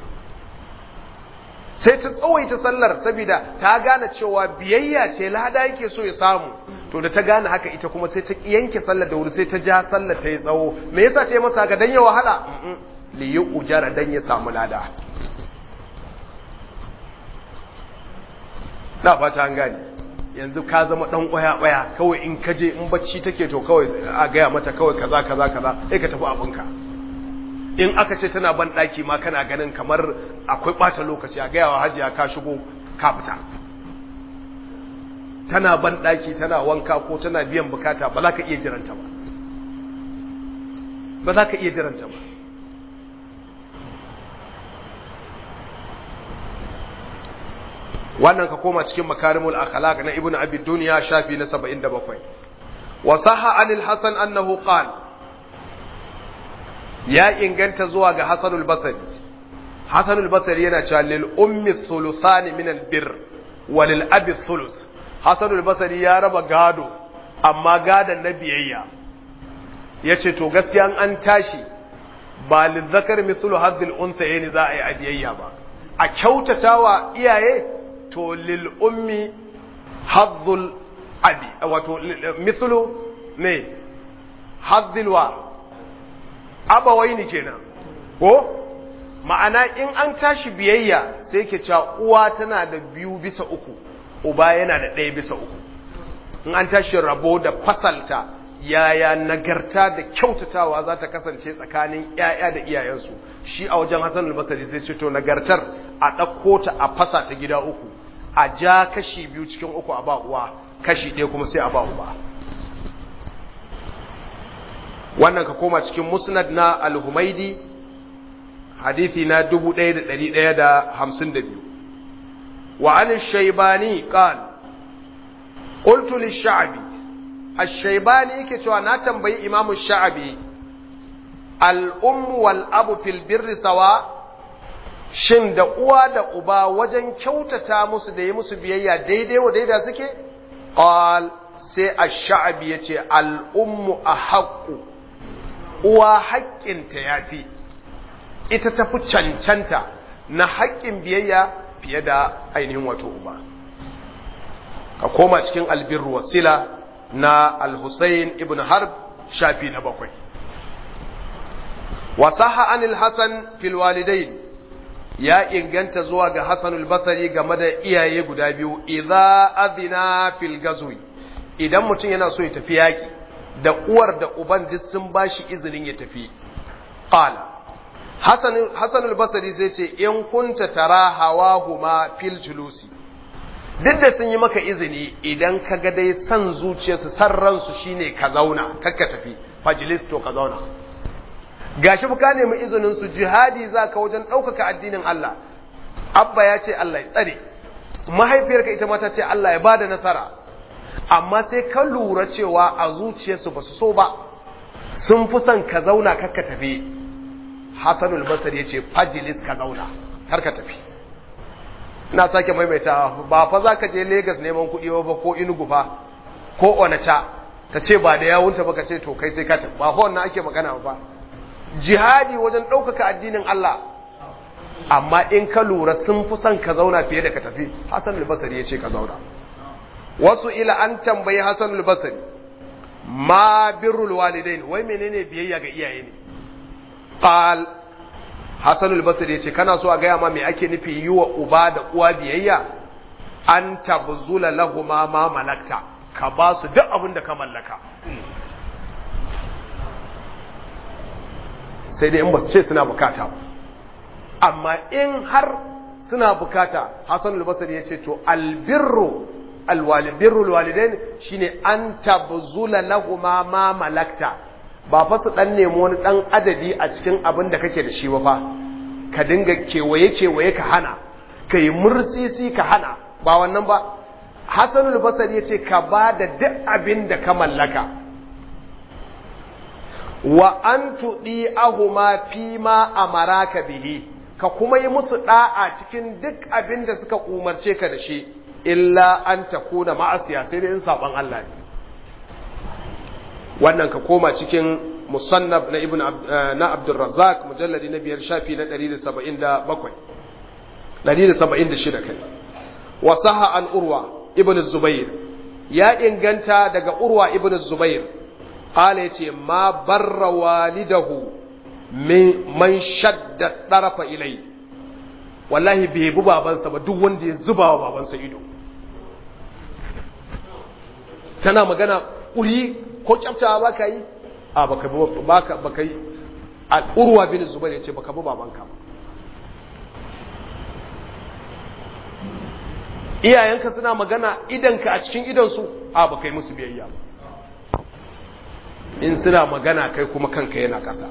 Sai ta tsawaita sallar saboda ta gane cewa biyayya ce lada yake so ya samu. To da ta gane haka ita kuma sai ta yanke sallar da wuri sai ta ja sallar ta yi tsawo. Me yasa ta yi masa haka dan ya wahala? Li yu'jara dan ya samu lada. Na fata an gane. Yanzu ka zama dan ƙwaya kawai in kaje in bacci take to kawai a gaya mata kawai kaza sai ka tafi abinka. In aka ce tana ban daki ma kana ganin kamar akwai bata lokaci a gaya wa hajiya ka shigo ka fita. Tana ban daki tana wanka ko tana biyan bukata ba za ka iya jiranta ba. Wannan ka koma cikin makarimul akhlaq na ibnu abi dunya shafi na 77. Wa sahha anil hasan annahu qala ya inganta zuwa ga Hasanul Basri. Hasanul Basri yana cewa lil ummi thuluthan min al birr wa lil abi thuluth. Hasanul Basri ya raba gado amma gadan na biyayya. Yace to gaskiya an tashi ba lil zakar mithlu hadhil unthayayn za a yi adiyayya ba. A kyautatawa iyaye to lil ummi hadhul abi wato mithlu ne hadhil wa abawaini kenan ko ma'ana in an tashi biyayya sai ke cewa uwa tana da 2/3 uba yana da 1/3 in an tashi rabo da fasalta yaya nagarta da kyautatawa za ta kasance tsakanin ƴaƴa da iyayensu shi a wajen Hassan al-Basri sai ce to nagartar a ɗauko ta a fasa ta gida 3 a ja kashi 2 cikin 3 a ba uwa kashi 1 kuma sai a ba uba. Wannan ka koma cikin musnad na al-Humaydi hadithi na 1152. Wa an ash-Shaybani qala qultu lish-Sha'bi ash-Shaybani yake cewa na tambayi Imam ash-Sha'bi al-umm wal abu fil birri sawa shin da uwa da uba wajen kyautata musu da yi musu biyayya daidai wa daida suke? Qal sai ash-Sha'bi yace al-ummu ahaqqu uwa haƙƙinta ya fi ita tafi cancanta na haƙƙin biyayya fiye da ainihin wato uba. Ka koma cikin albirru wasila na al-Husayn ibn Harb shafi na 7. Wasaha anil Hasan fil walidain ya inganta zuwa ga Hasan al-Basri game da iyaye guda biyu idza adina fil gazwi idan mutum yana so ya tafi yaki da uwar da uban duk sun bashi izinin ya tafi. Qala Hasan al-Basri zai ce in kunta tara hawahuma fil julusi duk da sun yi maka izini idan ka ga dai san zuciyarsu san ransu shine ka zauna kakka tafi fajlis to ka zauna gashi ka nemi izinin su jihadi zaka wajen ɗaukaka addinin Allah abba ya ce Allah ya tsare mahaifiyarka ita ma ta ce Allah ya bada nasara amma sai ka lura cewa a zuciyarsu ba su so ba sun fi son ka zauna kakka tafi. Hasanul Basri ya ce fajilis ka zauna har ka tafi. Ina sake maimaitawa ba fa za ka je Lagos neman kuɗi ba ko Enugu fa ko Onitsha ta ce ba da yawunta ba ka ce to kai sai ka tafi ba fa wannan ake magana ba. Jihadi wajen ɗaukaka addinin Allah amma in ka lura sun fi son ka zauna fiye da ka tafi. Hasanul Basri ya ce ka zauna. Wasu ila an tambayi Hassan al-Basri ma birrul walidain wai menene biyayya ga iyaye ne? Qal Hassan al-Basri yace kana so a ga ma me ake nufi yi wa uba da uwa biyayya? An tabzula lahumma ma malakta ka ba su duk abin da ka mallaka. Sai dai in ba su ce suna bukata ba. Amma in har suna bukata Hassan al-Basri yace to albirru birrul walidain shine an tabzula lahuma ma malakta ba fa su dan nemi wani dan adadi a cikin abin da kake da shi ba fa ka dinga kewaye ka hana kai mursisi ka hana ba wannan ba. Hasanul Basri yace ka ba da duk abin da ka mallaka. wa an tudi'ahuma fi ma amaraka bihi, ka kuma yi musu da'a cikin duk abin da suka umarce ka da shi, illa an takuna ma'asiya, sai dai in saban Allah ne. Wannan ka koma cikin musannaf na Abdurrazzaq mujalladi na 5 shafi na 176 kai. Wa saha an Urwa ibn Zubair, ya inganta daga Urwa ibn Zubair qala yace ma barra walidahu man shadda tarafa ilai, wallahi bai bi babansa ba duk wanda ya zuba wa babansa ido. Tana magana uri ko kyaftawa baka yi a baka yi. Urwa bin Zubair yace baka bi babanka ba. Iyayenka suna magana idanka a cikin idonsu a baka yi musu biyayya ba. In suna magana kai kuma kanka yana ƙasa.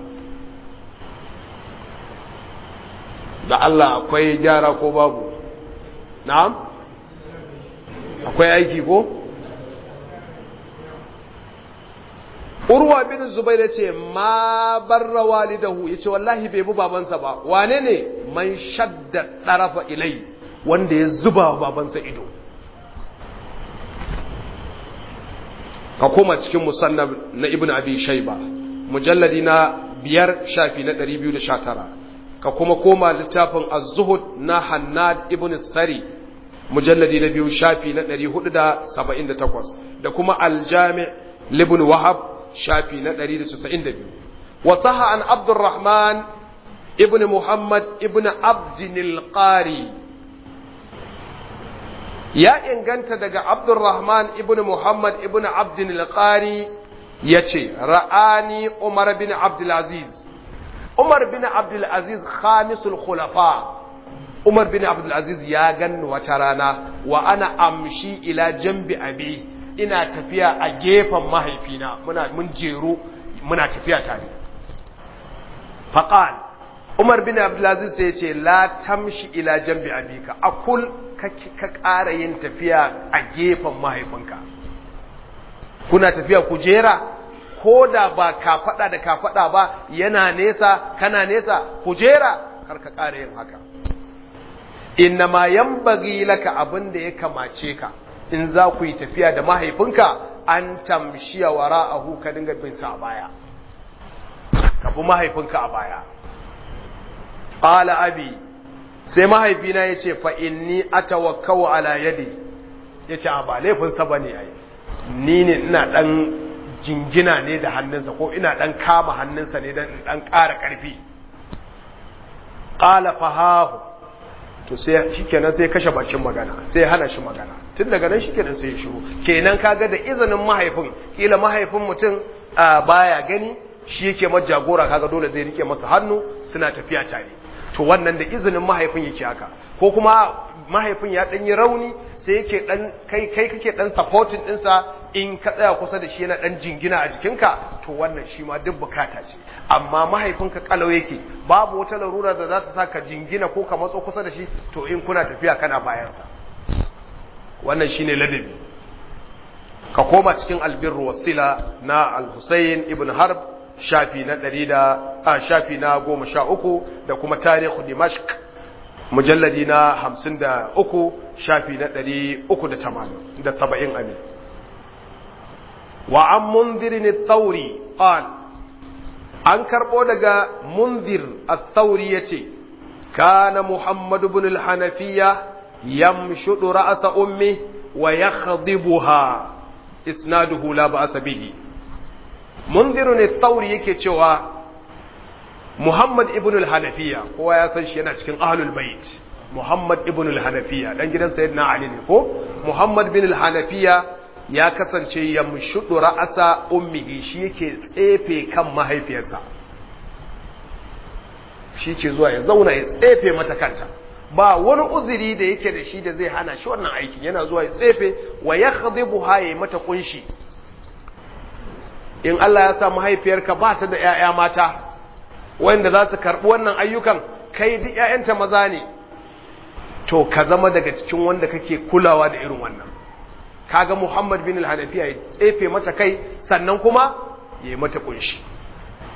Da Allah akwai gyara ko babu? Na'am? Akwai aiki ko? Urwa bin Zubair yace ma barra walidahu, yace wallahi bai bi babansa ba. Wane ne? Man shadda tarafa ilai, wanda ya zuba wa babansa ido. Ka koma cikin musannaf na Ibn Abi Shayba mujalladi na 5 shafi na 219. Ka kuma koma littafin Az-Zuhud na Hannad ibn Sari mujalladi na 2 shafi na 478, da kuma Al-Jami' libn Wahab shafi na 192. Wa sahha an Abdurrahman ibn Muhammad ibn Abd al-Qari, ya inganta daga Abdurrahman ibn Muhammad ibn Abd al-Qari yace ra'ani Umar bin Abdul Aziz. Umar bin Abdul Aziz khamisul khulafa. Umar bin Abdul Aziz ya ganni wata rana wa ana amshi ila jambi abi, ina tafiya a gefen mahaifina, mun jeru muna tafiya tare. Faqal Umar bin Abdul Aziz sai yace la tamshi ila jambi abika, akul ka ƙara yin tafiya a gefen mahaifinka. Kuna tafiya ku jera, ko da ba kafaɗa da kafaɗa ba, yana nesa kana nesa, ku jera, kar ka ƙara yin haka. Inna ma yanbaghi laka, abin da ya kamace ka in za ku yi tafiya da mahaifinka, an tamshiya wara'ahu, ka dinga bin sa a baya, ka bi mahaifinka a baya. Qala abi, sai mahaifina ya ce fa'inni a tawakkau ala yadi, ya ce a ba laifinsa ba ne, ni ne ina ɗan jingina ne da hannunsa, ko ina ɗan kama hannunsa ne don ɗan ƙara ƙarfi. Ƙala fahahu, to sai shi kenan sai kashe bakin magana, sai hana shi magana, tun daga nan shi kenan sai ya shiru. Kenan kaga da izinin mahaifin, kila mahaifin mutum baya gani, shi yake majagora, kaga dole zai rike masa hannu, suna tafiya tare. To wannan da izinin mahaifin yake haka, ko kuma mahaifin ya ɗanyi rauni sai yake ɗan kai kake ɗan supporting ɗinsa, in ka tsaya kusa da shi yana ɗan jingina a jikinka, to wannan shi ma duk bukata ce. Amma mahaifinka kalau yake, babu wata larura da za ta sa ka jingina ko ka matso kusa da shi, to in kuna tafiya kana bayansa. Wannan shine ladabi. Ka koma cikin albirru wasila na Al-Husayn ibn Harb shafi na 13 da kuma tarihu Dimashq mujalladi na 53 shafi na 370 amin. Wa an Munzir al-Thawri qal, an karbo daga Munzir al-Thawri yace kana Muhammad ibn al-Hanafiya yamshudu ra'sa ummi wa yakhdibuha, isnaduhu la ba'sa bihi. Munzir al-Thawri yake cewa Muhammad ibn al-Hanafiya, kowa ya san shi yana cikin ahlul bait. Muhammad ibn al-Hanafiya dan gidan sayyidina Ali ne ko? Muhammad bin al-Hanafiya ya kasance yamshudu ra'asa ummihi, shi yake tsefe kan mahaifiyarsa, shi ke zuwa ya zauna ya tsefe mata kanta, ba wani uzuri da yake da shi da zai hana shi wannan aikin, yana zuwa ya tsefe wa yakhdhibuha, ya mata kunshi. In Allah ya sa mahaifiyarka ba ta da ƴaƴa mata wanda za su karɓi wannan ayyukan, kai duk ƴaƴanta maza ne, to ka zama daga cikin wanda kake kulawa da irin wannan. Kaga Muhammad bin al-Hanafiya ya tsefe mata kai, sannan kuma yayi mata kunshi.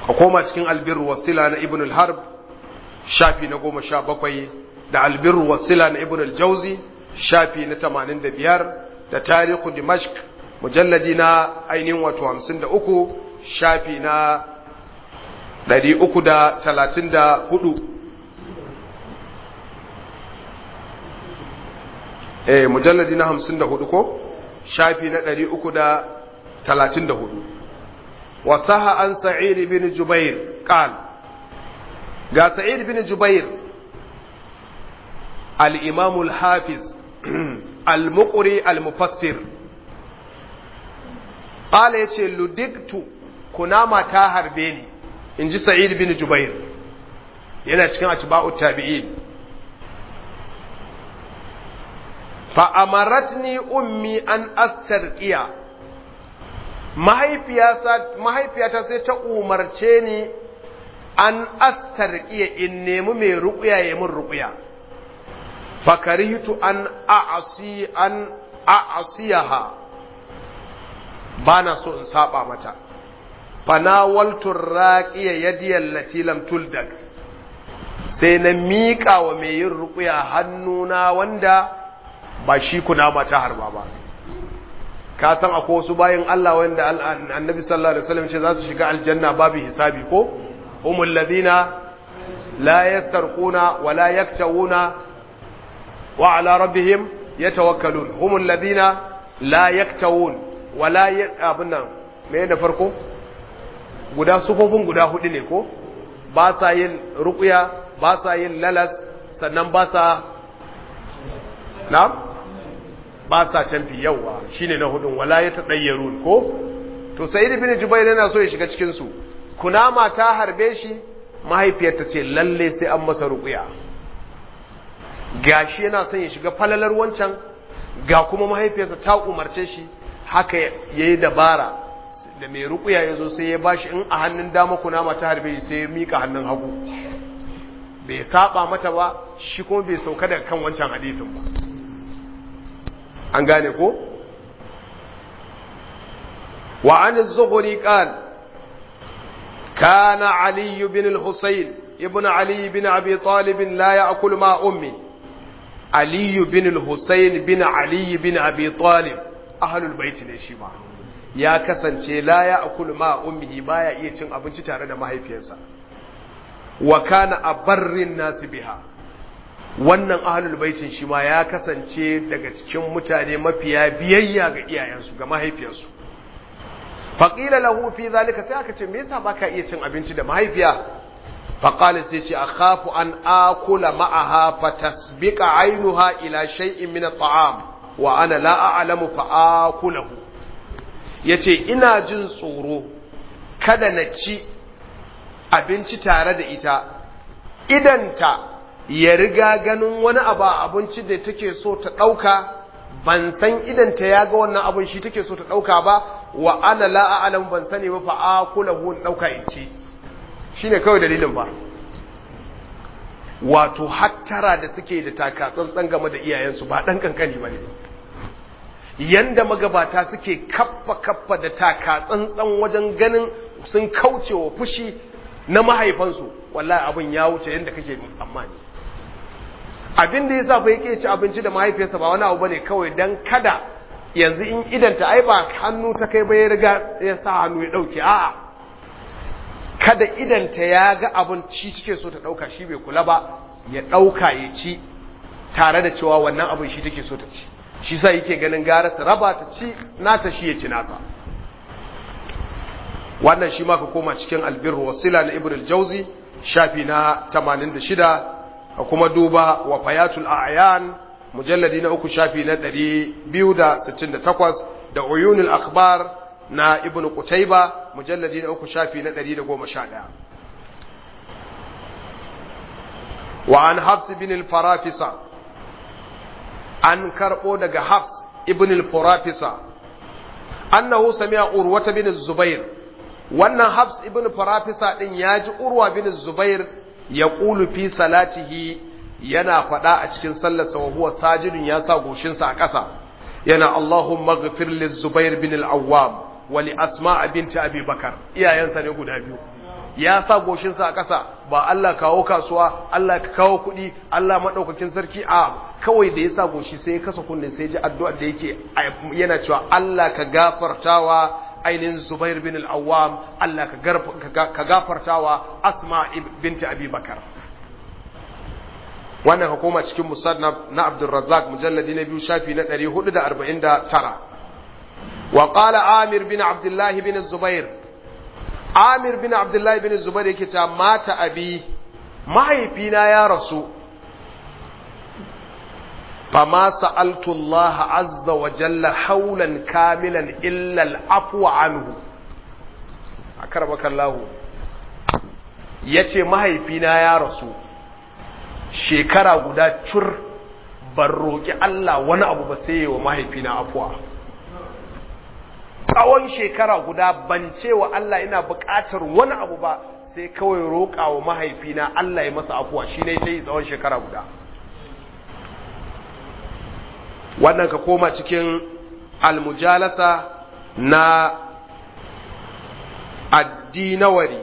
a koma cikin albirru wasila na ibn al-harb shafi na 17 da albirru wasila na ibn al-jawzi shafi na 85 da tarihu dimashq mujalladi na ainihin wato 53 shafi na 334 mujalladi na 54 ko shafi na 334 wasaha an sa'id bin jubair qal ga sa'id bin jubair al-imam al-hafiz al-muqri al-mufassir qala yace ludiktu kunama ta harbe ni inji sa'id bin jubair yana cikin atba'ut tabi'in fa amaratni ummi an astarqiya mahaifiyata sai ta umarce ni an astarqiya in nemi mai ruqya ya min ruqya fa karihtu an a'asiyaha bana so in saba mata fa nawaltu raqiya yadiyal lati lam tuldag sai na miƙa wa mai yin ruqya hannuna wanda ba shi kuna mata harba ba ka san akwai wasu bayin Allah wanda annabi sallallahu alaihi wasallam ce za su shiga aljanna babu hisabi ko humul ladina la yastarquna wa la yaktawuna wa ala rabbihim yatawakkalun humul ladina la yaktawun wa la abunnan me da farko guda sufofin guda hudu ne ko ba sa yin ruqya ba sa yin lalas sannan ba sa na'am ba sa canfi yawa shine na hudun wala ya tadayyarun ko to sayyid ibn jubair yana so ya shiga cikin su kunama ta harbe shi mahaifiyarta ce lalle sai an masa ruqya gashi yana son ya shiga falalar wancan ga kuma mahaifiyarsa ta umarce shi haka yayi dabara da mai ruqya yazo sai ya bashi in a hannun dama kunama ta harbe shi sai ya mika hannun hagu bai saba mata ba shi kuma bai sauka daga kan wancan hadisin ba an gane ko wa an az-zuhri qal kana ali ibn al-husayn ibn ali ibn abi talib la ya'kul ma ummi ali ibn al-husayn ibn ali ibn abi talib ahlul bait ne shi ba ya kasance la ya'kul ma ummihi baya iya cin abinci tare da mahaifiyarsa wa kana abarrin nas biha wannan ahlul baitin shi ma ya kasance daga cikin mutane mafiya biyayya ga iyayensu ga mahaifiyarsu faqila lahu fi zalika sai aka ce me yasa baka iya cin abinci da mahaifiya faqala sai ce akhafu an akula ma'aha fatasbiqa aynuha ila shay'in min at'am wa ana la a'lamu fa akulahu yace ina jin tsoro kada na ci abinci tare da ita idanta ya riga ganin wani abu abinci da take so ta ɗauka ban san idanta ya ga wannan abin shi take so ta ɗauka ba wa ana la a'lam ban sani ba fa akulahu ɗauka in ci shine kawai dalilin ba wato hattara da suke da taka tsantsan game da iyayensu ba dan kankani bane yanda magabata suke kaffa da taka tsantsan wajen ganin sun kaucewa fushi na mahaifansu wallahi abin ya wuce yanda kake tsammani abin da yasa fa yake ci abinci da mahaifiyarsa ba wani abu bane kawai dan kada yanzu in idanta ai ba hannu ta kai ba ya riga ya sa hannu ya dauke a'a kada idanta ya ga abin ci take so ta dauka shi bai kula ba ya dauka ya ci tare da cewa wannan abin shi take so ta ci shi sa yake ganin gara su raba ta ci nata shi ya ci nasa wannan shi ma ka koma cikin albirru wasila na ibn al-jawzi shafi na 86 kuma duba wa fayatul a'yan mujalladi na 3 shafi na 268 da uyunul akhbar na ibn qutayba mujalladi na 3 shafi na 111 wa an hafs ibn al-farafisa an karbo daga hafs ibn al-farafisa annahu sami'a urwa bin az-zubair wannan hafs ibn farafisa din yaji urwa bin az-zubair yaqulu fi salatihi yana fada a cikin sallarsa wa huwa sajidun ya sa goshinsa a ƙasa yana Allahumma ighfir liz-zubair bin al-awwam wa li asma' binti abi bakar iyayensa ne guda biyu ya sa goshinsa a ƙasa ba Allah kawo kasuwa, Allah ka kawo kuɗi, Allah maɗaukakin sarki a kawai da ya sa goshi sai ya kasa kunne sai ji addu'ar da yake yana cewa Allah ka gafartawa ainihin Zubair bin al-Awwam, Allah ka gafartawa Asma binti Abi Bakar. Wannan hukuma cikin musannaf na Abdul Razzaq mujalladi na 2 shafi na 449. Wa qala Amir bin Abdullah bin Zubair, Amir bin Abdullah bin Zubair yake ta mata abi, mahaifina ya rasu, fama sa'altu Allah azza wa jalla haulan kamilan illa al'afwa anhu. Akarbakallahu yace mahaifina ya rasu shekara guda cur, ban roki Allah wani abu ba sai wa mahaifina afwa. Tsawon shekara guda ban cewa Allah ina buƙatar wani abu ba sai kawai roƙa wa mahaifina Allah ya masa afuwa, shi ne ta yi tsawon shekara guda. Wannan ka koma cikin almujalasa na addinawari,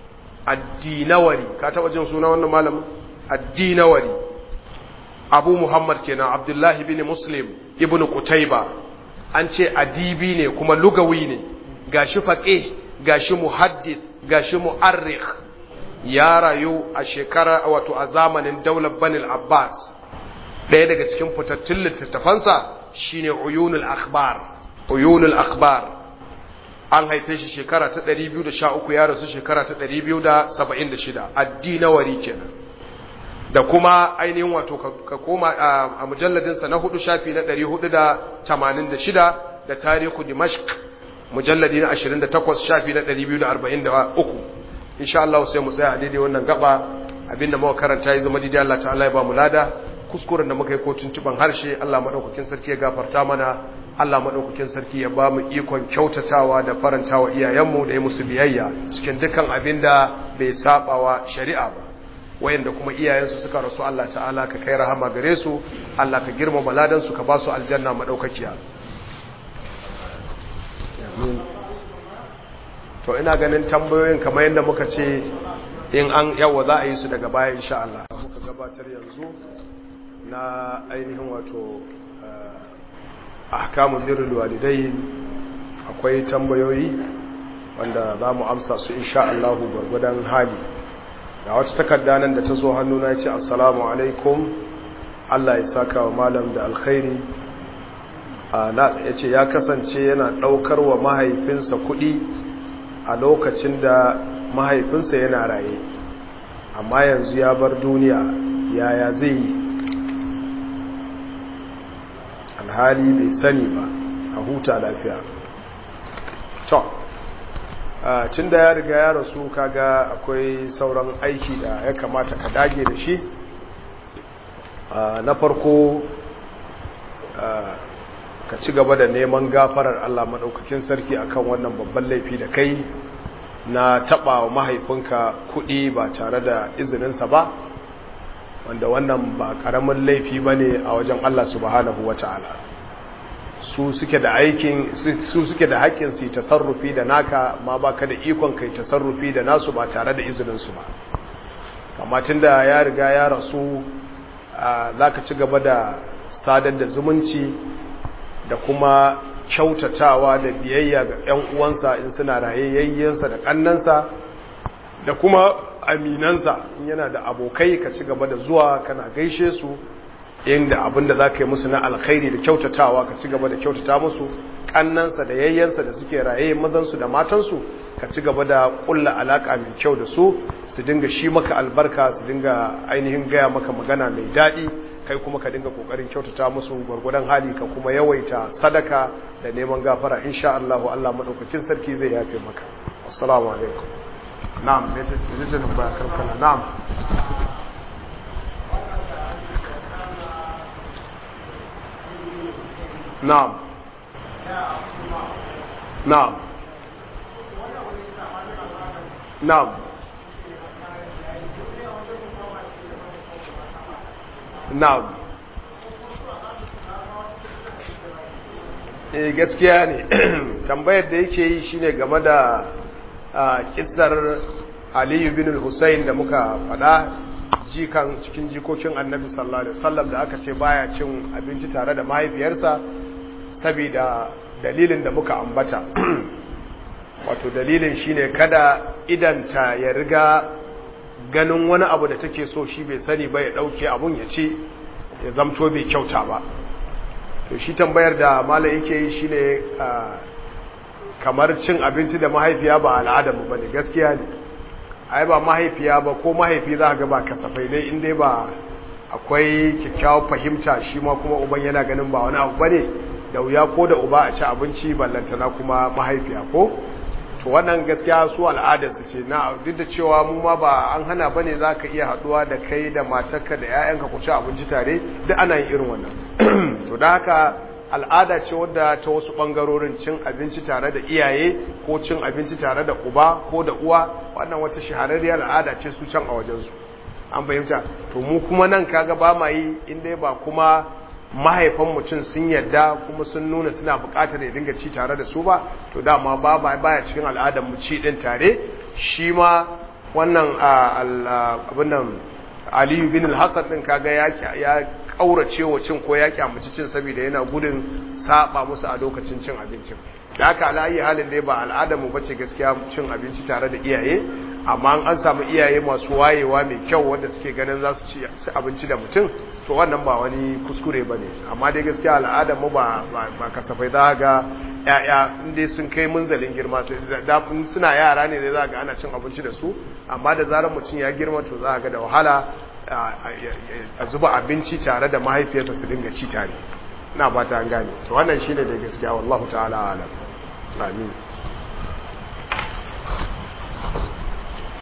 ka taɓa jin suna wannan malamin? Addinawari, Abu Muhammad kenan, Abdullahi bin Muslim ibn Qutayba. An ce adibi ne kuma lugawi ne, gashi faqih, gashi muhaddith, gashi mu'arrikh. Ya rayu a shekara wato a zamanin daular Bani Abbas. Ɗaya daga cikin fitattun littattafansa shine Uyunul Akhbar. An haife shi shekara ta 213, ya rasu shekara ta 276. Addinawari kenan. Da kuma ainihin wato ka koma a mujalladinsa na 4 shafi na 486 da tarihu Dimashq mujalladi na 28 shafi na 243. Insha Allah sai mu tsaya a daidai wannan gaba, abinda muka karanta ya zama daidai, Allah ta'ala ya ba mu lada. Kuskuren da muka yi ko tuntuban harshe, Allah madaukakin sarki ya gafarta mana. Allah madaukakin sarki ya ba mu ikon kyautatawa da farantawa iyayenmu da ya musu biyayya cikin dukkan abinda bai sabawa shari'a ba. Wayanda kuma iyayensu suka rasu, Allah ta'ala ka kai rahama gare su, Allah ka girmama ladan su, ka ba su aljanna madaukakiya. To ina ganin tambayoyin kamar yadda muka ce in an yawa za a yi su daga baya insha Allah. Muka gabatar yanzu na ainihin wato ahkamul birrul walidain, akwai tambayoyi wanda za mu amsa su insha Allah gurgudan hali. Ga wata takarda nan da ta zo hannuna ya ce assalamu alaikum, Allah ya saka wa malam da alkhairi. Ya ce ya kasance yana ɗaukar wa mahaifinsa kuɗi a lokacin da mahaifinsa yana raye, amma yanzu ya bar duniya, yaya zai yi? Alhali bai sani ba, a huta lafiya. Tun da ya riga ya rasu, kaga akwai sauran aiki da ya kamata ka dage da shi. Na farko ka ci gaba da neman gafarar Allah maɗaukakin sarki akan wannan babban laifi da kai na taɓa wa mahaifinka kuɗi ba tare da izininsa ba, wanda wannan ba ƙaramin laifi ba ne a wajen Allah subhanahu wa ta'ala. Su suke da haƙƙin su yi tasarrufi da naka, ma ba ka da ikon kai tasarrufi da nasu ba tare da izininsu ba. Amma tun da ya riga ya rasu, za ka ci gaba da sadar da zumunci da kuma kyautatawa da biyayya ga 'yan uwansa in suna rayayyensa da ƙannansa da kuma aminansa. In yana da abokai, ka ci gaba da zuwa kana gaishe su, inda abinda za ka yi musu na alkhairi da kyautatawa ka ci gaba da kyautata musu. Ƙannansa da yayyansa da suke raye, mazansu da matansu, ka ci gaba da ƙulla alaƙa mai kyau da su dinga shi maka albarka, su dinga ainihin gaya maka magana mai daɗi, kai kuma ka dinga ƙoƙarin kyautata musu gwargwadon hali, ka kuma yawaita sadaka da neman gafara. Insha Allah Allah madaukakin sarki zai yafe maka. Assalamu alaikum. Na'am, me ce ba karkana. Na'am. Na'am. Na'am. Na'am. Na'am. Gaskiya ne. Tambayar da yake yi shine game da kissar Ali bin al-Husayn da muka faɗa jikan cikin jikokin Annabi sallallahu alaihi wasallam da aka ce baya cin abinci tare da mahaifiyarsa saboda dalilin da muka ambata wato dalilin shine kada idanta ya riga ganin wani abu da take so shi bai sani ba ya dauke abun ya ce ya zamto bai kyauta ba. To shi tambayar da malai yake yi shine kamar cin abinci da mahaifiya ba al'adamu bane, gaskiya ne. Ai ba mahaifiya ba ko mahaifi za ga ba kasafai ne inda ba akwai kyakkyawar fahimta shi ma kuma uban yana ganin ba wani abu bane, da wuya ko da uba a ci abinci ballantana kuma mahaifiya ko. To wannan gaskiya su al'adar su ce, na duk da cewa mu ma ba an hana bane zaka iya haduwa da kai da matarka da ƴaƴanka ku ci abinci tare, duk ana yin irin wannan. To da haka al'ada ce wadda ta wasu bangarorin cin abinci tare da iyaye ko cin abinci tare da uba ko da uwa, wannan wata shahararriyar al'ada ce su can a wajen su. An fahimta? To mu kuma nan kaga ba ma yi inda ba kuma mahaifan mutum sun yadda kuma sun nuna suna bukatar ya dinga ci tare da su ba, to dama baya cikin al'adar mu ci din tare. Shi ma wannan abin nan Aliyu bin al-Hasan din kaga ya kaurace wa cin ko ya kyamaci cin saboda yana gudun saba musu a lokacin cin abincin. Da haka alayi halin dai ba al'adar mu bace gaskiya cin abinci tare da iyaye, amma an samu iyaye masu wayewa mai kyau wanda suke ganin za su ci abinci da mutum, to wannan ba wani kuskure ba ne. Amma dai gaskiya al'adar mu ba kasafai za ga ya'ya inda sun kai munzalin girma suna yara ne dai za ga ana cin abinci da su, amma da zarar mutum ya girma to za ga da wahala a zuba abinci tare da mahaifiyarsa su dinga ci tare. Ina ba ta gane. To wannan shine da gaskiya wallahu ta'ala alam. Amin.